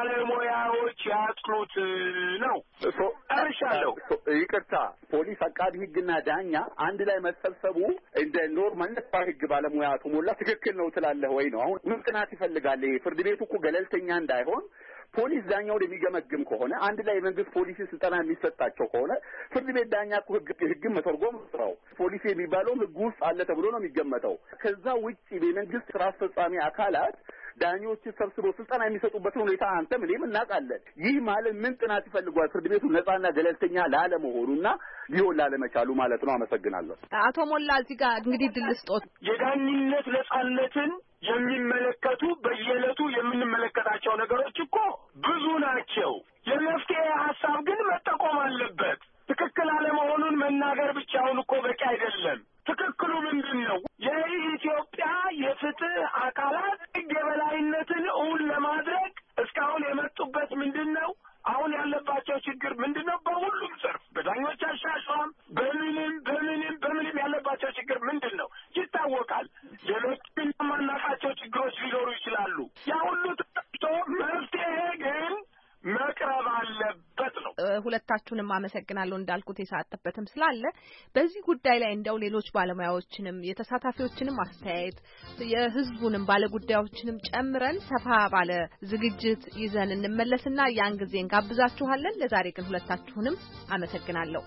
ባለሙያዎች ያጥኑት ነው። እርሻለሁ ይቅርታ፣ ፖሊስ፣ አቃቢ ህግና ዳኛ አንድ ላይ መሰብሰቡ እንደ ኖርማል ነጣ ህግ ባለሙያ ተሞላ ትክክል ነው ትላለህ ወይ ነው? አሁን ምን ጥናት ይፈልጋል? ፍርድ ቤቱ እኮ ገለልተኛ እንዳይሆን ፖሊስ ዳኛውን የሚገመግም ከሆነ አንድ ላይ የመንግስት ፖሊሲ ስልጠና የሚሰጣቸው ከሆነ ፍርድ ቤት ዳኛ እኮ ህግ ህግን መተርጎም ስራው ፖሊሲ የሚባለውም ህግ ውስጥ አለ ተብሎ ነው የሚገመተው። ከዛ ውጪ የመንግስት ስራ አስፈጻሚ አካላት ዳኞች ሰብስበው ስልጠና የሚሰጡበትን ሁኔታ አንተም እኔም እናውቃለን። ይህ ማለት ምን ጥናት ይፈልጓል? ፍርድ ቤቱ ነጻና ገለልተኛ ላለመሆኑና ሊሆን ላለመቻሉ ማለት ነው። አመሰግናለሁ። አቶ ሞላ እዚህ ጋር እንግዲህ ድል ስጦት የዳኝነት ነጻነትን የሚመለከቱ በየዕለቱ የምንመለከታቸው ነገሮች እኮ ብዙ ናቸው። የመፍትሄ ሀሳብ ግን መጠቆም አለበት። ትክክል አለመሆኑን መናገር ብቻውን እኮ በቂ አይደለም። ትክክሉ ምንድን ነው? የኢትዮጵያ የፍትህ አካላት ህግ የበላይነትን እውን ለማድረግ እስካሁን የመጡበት ምንድን ነው? አሁን ያለባቸው ችግር ምንድን ነው? በሁሉም ዘርፍ በዳኞች አሻሿም በምንም በምንም በምንም ያለባቸው ችግር ምንድን ነው ይታወቃል። ሌሎችም የማናውቃቸው ችግሮች ሊኖሩ ይችላሉ። ያ ሁሉ ተጠቅቶ መፍትሄ ግን መቅረብ አለበት ነው። ሁለታችሁንም አመሰግናለሁ። እንዳልኩት የሰዓጠበትም ስላለ በዚህ ጉዳይ ላይ እንደው ሌሎች ባለሙያዎችንም የተሳታፊዎችንም አስተያየት የህዝቡንም ባለጉዳዮችንም ጨምረን ሰፋ ባለ ዝግጅት ይዘን እንመለስና ያን ጊዜ እንጋብዛችኋለን። ለዛሬ ግን ሁለታችሁንም አመሰግናለሁ።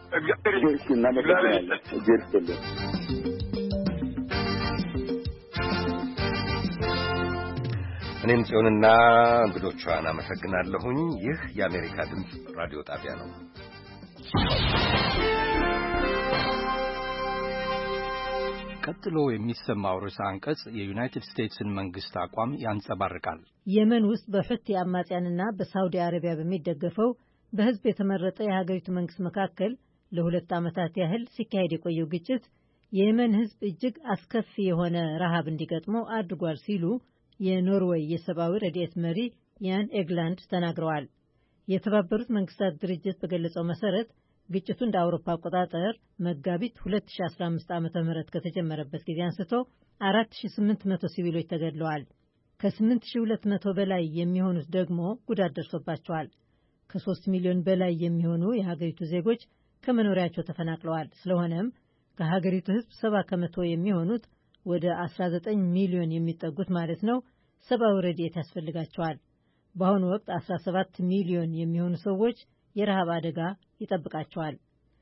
እኔም ጽዮንና እንግዶቿን አመሰግናለሁኝ። ይህ የአሜሪካ ድምፅ ራዲዮ ጣቢያ ነው። ቀጥሎ የሚሰማው ርዕሰ አንቀጽ የዩናይትድ ስቴትስን መንግስት አቋም ያንጸባርቃል። የመን ውስጥ በሁቲ አማጽያንና በሳውዲ አረቢያ በሚደገፈው በህዝብ የተመረጠ የሀገሪቱ መንግስት መካከል ለሁለት ዓመታት ያህል ሲካሄድ የቆየው ግጭት የየመን ህዝብ እጅግ አስከፊ የሆነ ረሃብ እንዲገጥመው አድርጓል ሲሉ የኖርዌይ የሰብአዊ ረድኤት መሪ ያን ኤግላንድ ተናግረዋል። የተባበሩት መንግስታት ድርጅት በገለጸው መሰረት ግጭቱ እንደ አውሮፓ አቆጣጠር መጋቢት ሁለት ሺህ አስራ አምስት ዓመተ ምህረት ከተጀመረበት ጊዜ አንስቶ አራት ሺህ ስምንት መቶ ሲቪሎች ተገድለዋል። ከስምንት ሺህ ሁለት መቶ በላይ የሚሆኑት ደግሞ ጉዳት ደርሶባቸዋል። ከሶስት ሚሊዮን በላይ የሚሆኑ የሀገሪቱ ዜጎች ከመኖሪያቸው ተፈናቅለዋል። ስለሆነም ከሀገሪቱ ህዝብ ሰባ ከመቶ የሚሆኑት ወደ አስራ ዘጠኝ ሚሊዮን የሚጠጉት ማለት ነው ሰብአዊ ረድኤት ያስፈልጋቸዋል። በአሁኑ ወቅት አስራ ሰባት ሚሊዮን የሚሆኑ ሰዎች የረሃብ አደጋ ይጠብቃቸዋል።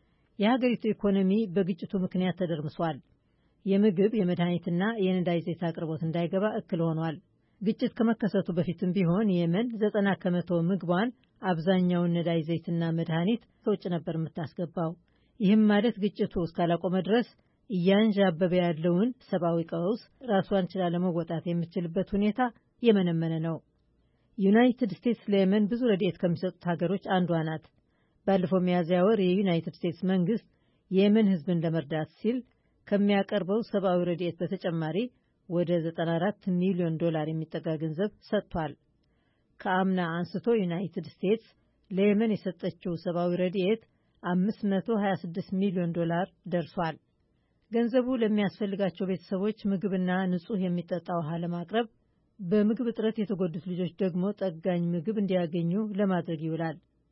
የሀገሪቱ ኢኮኖሚ በግጭቱ ምክንያት ተደርምሷል። የምግብ የመድኃኒትና የነዳጅ ዘይት አቅርቦት እንዳይገባ እክል ሆኗል። ግጭት ከመከሰቱ በፊትም ቢሆን የመን ዘጠና ከመቶ ምግቧን፣ አብዛኛውን ነዳጅ ዘይትና መድኃኒት ከውጭ ነበር የምታስገባው። ይህም ማለት ግጭቱ እስካላቆመ ድረስ እያንዣበበ ያለውን ሰብአዊ ቀውስ ራሷን ችላ ለመወጣት የምትችልበት ሁኔታ የመነመነ ነው። ዩናይትድ ስቴትስ ለየመን ብዙ ረድኤት ከሚሰጡት ሀገሮች አንዷ ናት። ባለፈው ሚያዝያ ወር የዩናይትድ ስቴትስ መንግስት የየመን ህዝብን ለመርዳት ሲል ከሚያቀርበው ሰብአዊ ረድኤት በተጨማሪ ወደ ዘጠና አራት ሚሊዮን ዶላር የሚጠጋ ገንዘብ ሰጥቷል። ከአምና አንስቶ ዩናይትድ ስቴትስ ለየመን የሰጠችው ሰብአዊ ረድኤት አምስት መቶ ሀያ ስድስት ሚሊዮን ዶላር ደርሷል። ገንዘቡ ለሚያስፈልጋቸው ቤተሰቦች ምግብና ንጹህ የሚጠጣ ውሃ ለማቅረብ፣ በምግብ እጥረት የተጎዱት ልጆች ደግሞ ጠጋኝ ምግብ እንዲያገኙ ለማድረግ ይውላል።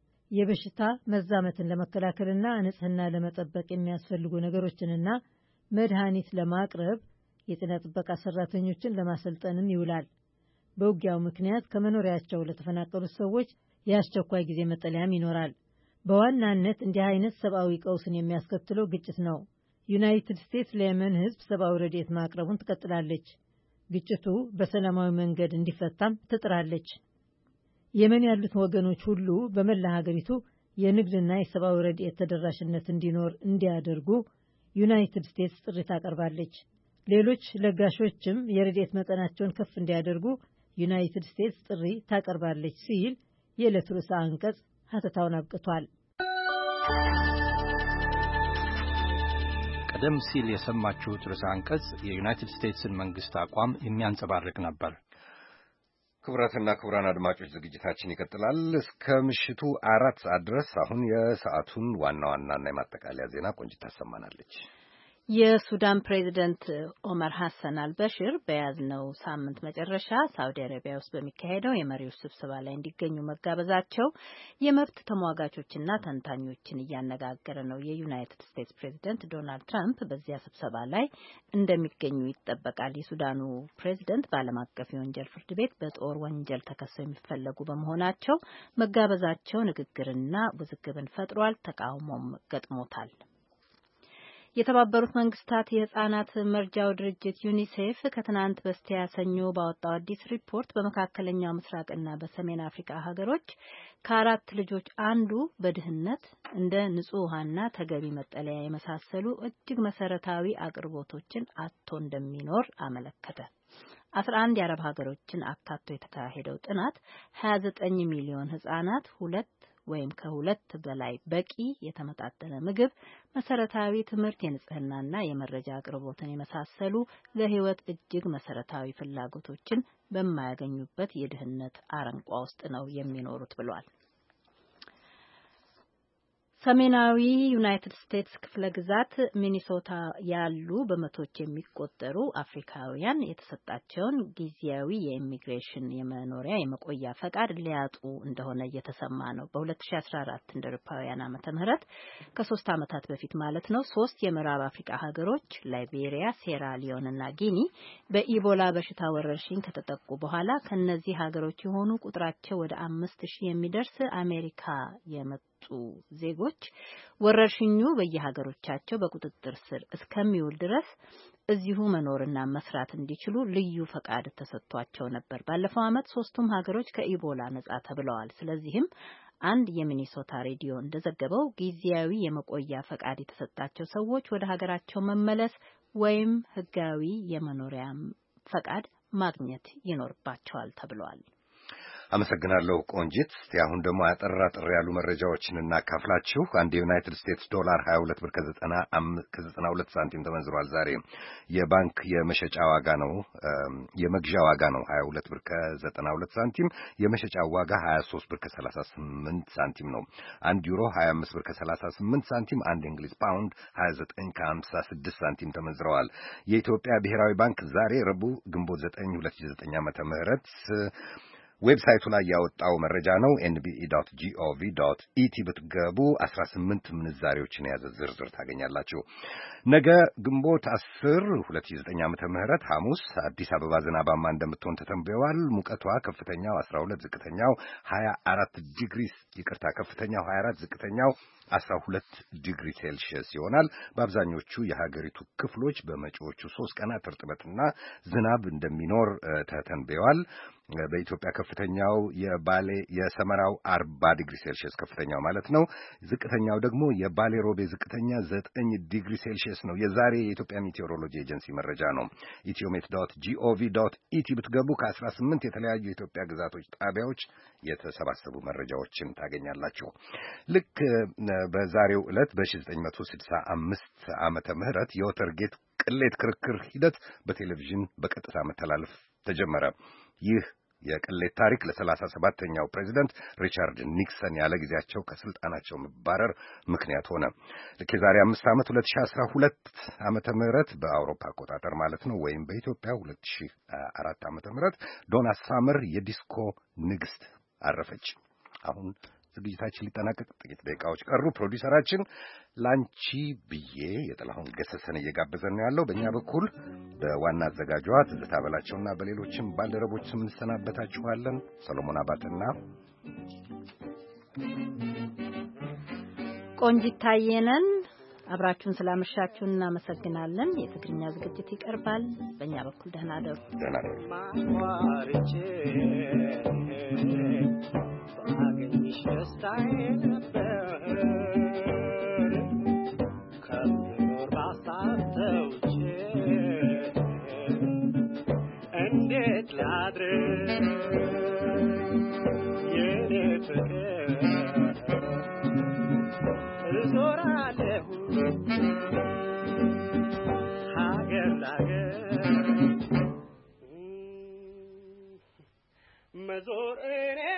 የበሽታ መዛመትን ለመከላከልና ንጽህና ለመጠበቅ የሚያስፈልጉ ነገሮችንና መድኃኒት ለማቅረብ የጤና ጥበቃ ሰራተኞችን ለማሰልጠንም ይውላል። በውጊያው ምክንያት ከመኖሪያቸው ለተፈናቀሉት ሰዎች የአስቸኳይ ጊዜ መጠለያም ይኖራል። በዋናነት እንዲህ አይነት ሰብአዊ ቀውስን የሚያስከትለው ግጭት ነው። ዩናይትድ ስቴትስ ለየመን ሕዝብ ሰብአዊ ረድኤት ማቅረቡን ትቀጥላለች። ግጭቱ በሰላማዊ መንገድ እንዲፈታም ትጥራለች። የመን ያሉት ወገኖች ሁሉ በመላ ሀገሪቱ የንግድና የሰብአዊ ረድኤት ተደራሽነት እንዲኖር እንዲያደርጉ ዩናይትድ ስቴትስ ጥሪ ታቀርባለች። ሌሎች ለጋሾችም የረድኤት መጠናቸውን ከፍ እንዲያደርጉ ዩናይትድ ስቴትስ ጥሪ ታቀርባለች ሲል የዕለቱ ርዕሰ አንቀጽ ሀተታውን አብቅቷል። ቀደም ሲል የሰማችሁት ርዕሰ አንቀጽ የዩናይትድ ስቴትስን መንግስት አቋም የሚያንጸባርቅ ነበር። ክቡራትና ክቡራን አድማጮች ዝግጅታችን ይቀጥላል እስከ ምሽቱ አራት ሰዓት ድረስ። አሁን የሰዓቱን ዋና ዋናና የማጠቃለያ ዜና ቆንጅት ታሰማናለች። የሱዳን ፕሬዝደንት ኦመር ሐሰን አልበሽር በያዝነው ሳምንት መጨረሻ ሳውዲ አረቢያ ውስጥ በሚካሄደው የመሪዎች ስብሰባ ላይ እንዲገኙ መጋበዛቸው የመብት ተሟጋቾችና ተንታኞችን እያነጋገረ ነው። የዩናይትድ ስቴትስ ፕሬዝደንት ዶናልድ ትራምፕ በዚያ ስብሰባ ላይ እንደሚገኙ ይጠበቃል። የሱዳኑ ፕሬዝደንት በዓለም አቀፍ የወንጀል ፍርድ ቤት በጦር ወንጀል ተከሰው የሚፈለጉ በመሆናቸው መጋበዛቸው ንግግርና ውዝግብን ፈጥሯል። ተቃውሞም ገጥሞታል። የተባበሩት መንግስታት የህፃናት መርጃው ድርጅት ዩኒሴፍ ከትናንት በስቲያ ሰኞ ባወጣው አዲስ ሪፖርት በመካከለኛው ምስራቅና በሰሜን አፍሪካ ሀገሮች ከአራት ልጆች አንዱ በድህነት እንደ ንጹህ ውሃና ተገቢ መጠለያ የመሳሰሉ እጅግ መሰረታዊ አቅርቦቶችን አጥቶ እንደሚኖር አመለከተ። አስራ አንድ የአረብ ሀገሮችን አካቶ የተካሄደው ጥናት ሀያ ዘጠኝ ሚሊዮን ህጻናት ሁለት ወይም ከሁለት በላይ በቂ የተመጣጠነ ምግብ፣ መሰረታዊ ትምህርት፣ የንጽህናና የመረጃ አቅርቦትን የመሳሰሉ ለህይወት እጅግ መሰረታዊ ፍላጎቶችን በማያገኙበት የድህነት አረንቋ ውስጥ ነው የሚኖሩት ብሏል። ሰሜናዊ ዩናይትድ ስቴትስ ክፍለ ግዛት ሚኒሶታ ያሉ በመቶዎች የሚቆጠሩ አፍሪካውያን የተሰጣቸውን ጊዜያዊ የኢሚግሬሽን የመኖሪያ የመቆያ ፈቃድ ሊያጡ እንደሆነ እየተሰማ ነው። በሁለት ሺ አስራ አራት እንደ አውሮፓውያን ዓመተ ምህረት ከሶስት ዓመታት በፊት ማለት ነው ሶስት የምዕራብ አፍሪካ ሀገሮች ላይቤሪያ፣ ሴራሊዮን እና ጊኒ በኢቦላ በሽታ ወረርሽኝ ከተጠቁ በኋላ ከነዚህ ሀገሮች የሆኑ ቁጥራቸው ወደ አምስት ሺህ የሚደርስ አሜሪካ የመጡ ዜጎች ወረርሽኙ በየሀገሮቻቸው በቁጥጥር ስር እስከሚውል ድረስ እዚሁ መኖርና መስራት እንዲችሉ ልዩ ፈቃድ ተሰጥቷቸው ነበር። ባለፈው ዓመት ሶስቱም ሀገሮች ከኢቦላ ነጻ ተብለዋል። ስለዚህም አንድ የሚኒሶታ ሬዲዮ እንደዘገበው ጊዜያዊ የመቆያ ፈቃድ የተሰጣቸው ሰዎች ወደ ሀገራቸው መመለስ ወይም ህጋዊ የመኖሪያ ፈቃድ ማግኘት ይኖርባቸዋል ተብሏል። አመሰግናለሁ ቆንጂት። እስቲ አሁን ደግሞ አጠር አጠር ያሉ መረጃዎችን እናካፍላችሁ። አንድ የዩናይትድ ስቴትስ ዶላር ሀያ ሁለት ብር ከዘጠና ሁለት ሳንቲም ተመንዝሯል። ዛሬ የባንክ የመሸጫ ዋጋ ነው የመግዣ ዋጋ ነው ሀያ ሁለት ብር ከዘጠና ሁለት ሳንቲም፣ የመሸጫ ዋጋ ሀያ ሶስት ብር ከሰላሳ ስምንት ሳንቲም ነው። አንድ ዩሮ ሀያ አምስት ብር ከሰላሳ ስምንት ሳንቲም፣ አንድ እንግሊዝ ፓውንድ ሀያ ዘጠኝ ከሀምሳ ስድስት ሳንቲም ተመንዝረዋል። የኢትዮጵያ ብሔራዊ ባንክ ዛሬ ረቡዕ ግንቦት ዘጠኝ ሁለት ሺህ ዘጠኝ ዓመተ ምህረት ዌብሳይቱ ላይ ያወጣው መረጃ ነው። ኤን ቢ ኢ ዶት ጂ ኦ ቪ ዶት ኢ ቲ ብትገቡ አስራ ስምንት ምንዛሬዎችን የያዘ ዝርዝር ታገኛላችሁ። ነገ ግንቦት አስር ሁለት ሺህ ዘጠኝ ዓመተ ምህረት ሐሙስ አዲስ አበባ ዝናባማ እንደምትሆን ተተንብየዋል። ሙቀቷ ከፍተኛው አስራ ሁለት ዝቅተኛው ሀያ አራት ዲግሪ ይቅርታ ከፍተኛው ሀያ አራት ዝቅተኛው አስራ ሁለት ዲግሪ ሴልሺየስ ይሆናል። በአብዛኞቹ የሀገሪቱ ክፍሎች በመጪዎቹ ሶስት ቀናት እርጥበትና ዝናብ እንደሚኖር ተተንብየዋል። በኢትዮጵያ ከፍተኛው የባሌ የሰመራው አርባ ዲግሪ ሴልሺየስ ከፍተኛው ማለት ነው። ዝቅተኛው ደግሞ የባሌ ሮቤ ዝቅተኛ ዘጠኝ ዲግሪ ሴልሺየስ ነው። የዛሬ የኢትዮጵያ ሜቴዎሮሎጂ ኤጀንሲ መረጃ ነው። ኢትዮሜት ዶት ጂ ኦ ቪ ዶት ኢ ቲ ብትገቡ ከአስራ ስምንት የተለያዩ የኢትዮጵያ ግዛቶች ጣቢያዎች የተሰባሰቡ መረጃዎችን ታገኛላችሁ። ልክ በዛሬው ዕለት በሺህ ዘጠኝ መቶ ስልሳ አምስት ዓመተ ምህረት የወተርጌት ቅሌት ክርክር ሂደት በቴሌቪዥን በቀጥታ መተላለፍ ተጀመረ። ይህ የቅሌት ታሪክ ለሰላሳ ሰባተኛው ፕሬዚደንት ሪቻርድ ኒክሰን ያለ ጊዜያቸው ከስልጣናቸው መባረር ምክንያት ሆነ። ልክ የዛሬ አምስት ዓመት ሁለት ሺህ አስራ ሁለት ዓመተ ምህረት በአውሮፓ አቆጣጠር ማለት ነው ወይም በኢትዮጵያ ሁለት ሺህ አራት ዓመተ ምህረት ዶና ሳመር የዲስኮ ንግስት አረፈች። አሁን ዝግጅታችን ሊጠናቀቅ ጥቂት ደቂቃዎች ቀሩ። ፕሮዲውሰራችን ላንቺ ብዬ የጥላሁን ገሰሰን እየጋበዘን ነው ያለው። በእኛ በኩል በዋና አዘጋጇ ትዝታ በላቸውና በሌሎችም ባልደረቦች ስም እንሰናበታችኋለን። ሰሎሞን አባተና ቆንጂት ታየነን አብራችሁን ስላመሻችሁን እናመሰግናለን። የትግርኛ ዝግጅት ይቀርባል። በእኛ በኩል ደህና ደሩ። ደህና ደሩ። ማዋርቼ ባገኝሽ ደስታዬ ነበር ከምኖር ባሳተውቼ እንዴት ላድር የኔ ፍቅር እዞራለሁ ሀገር ላገር መዞር እኔ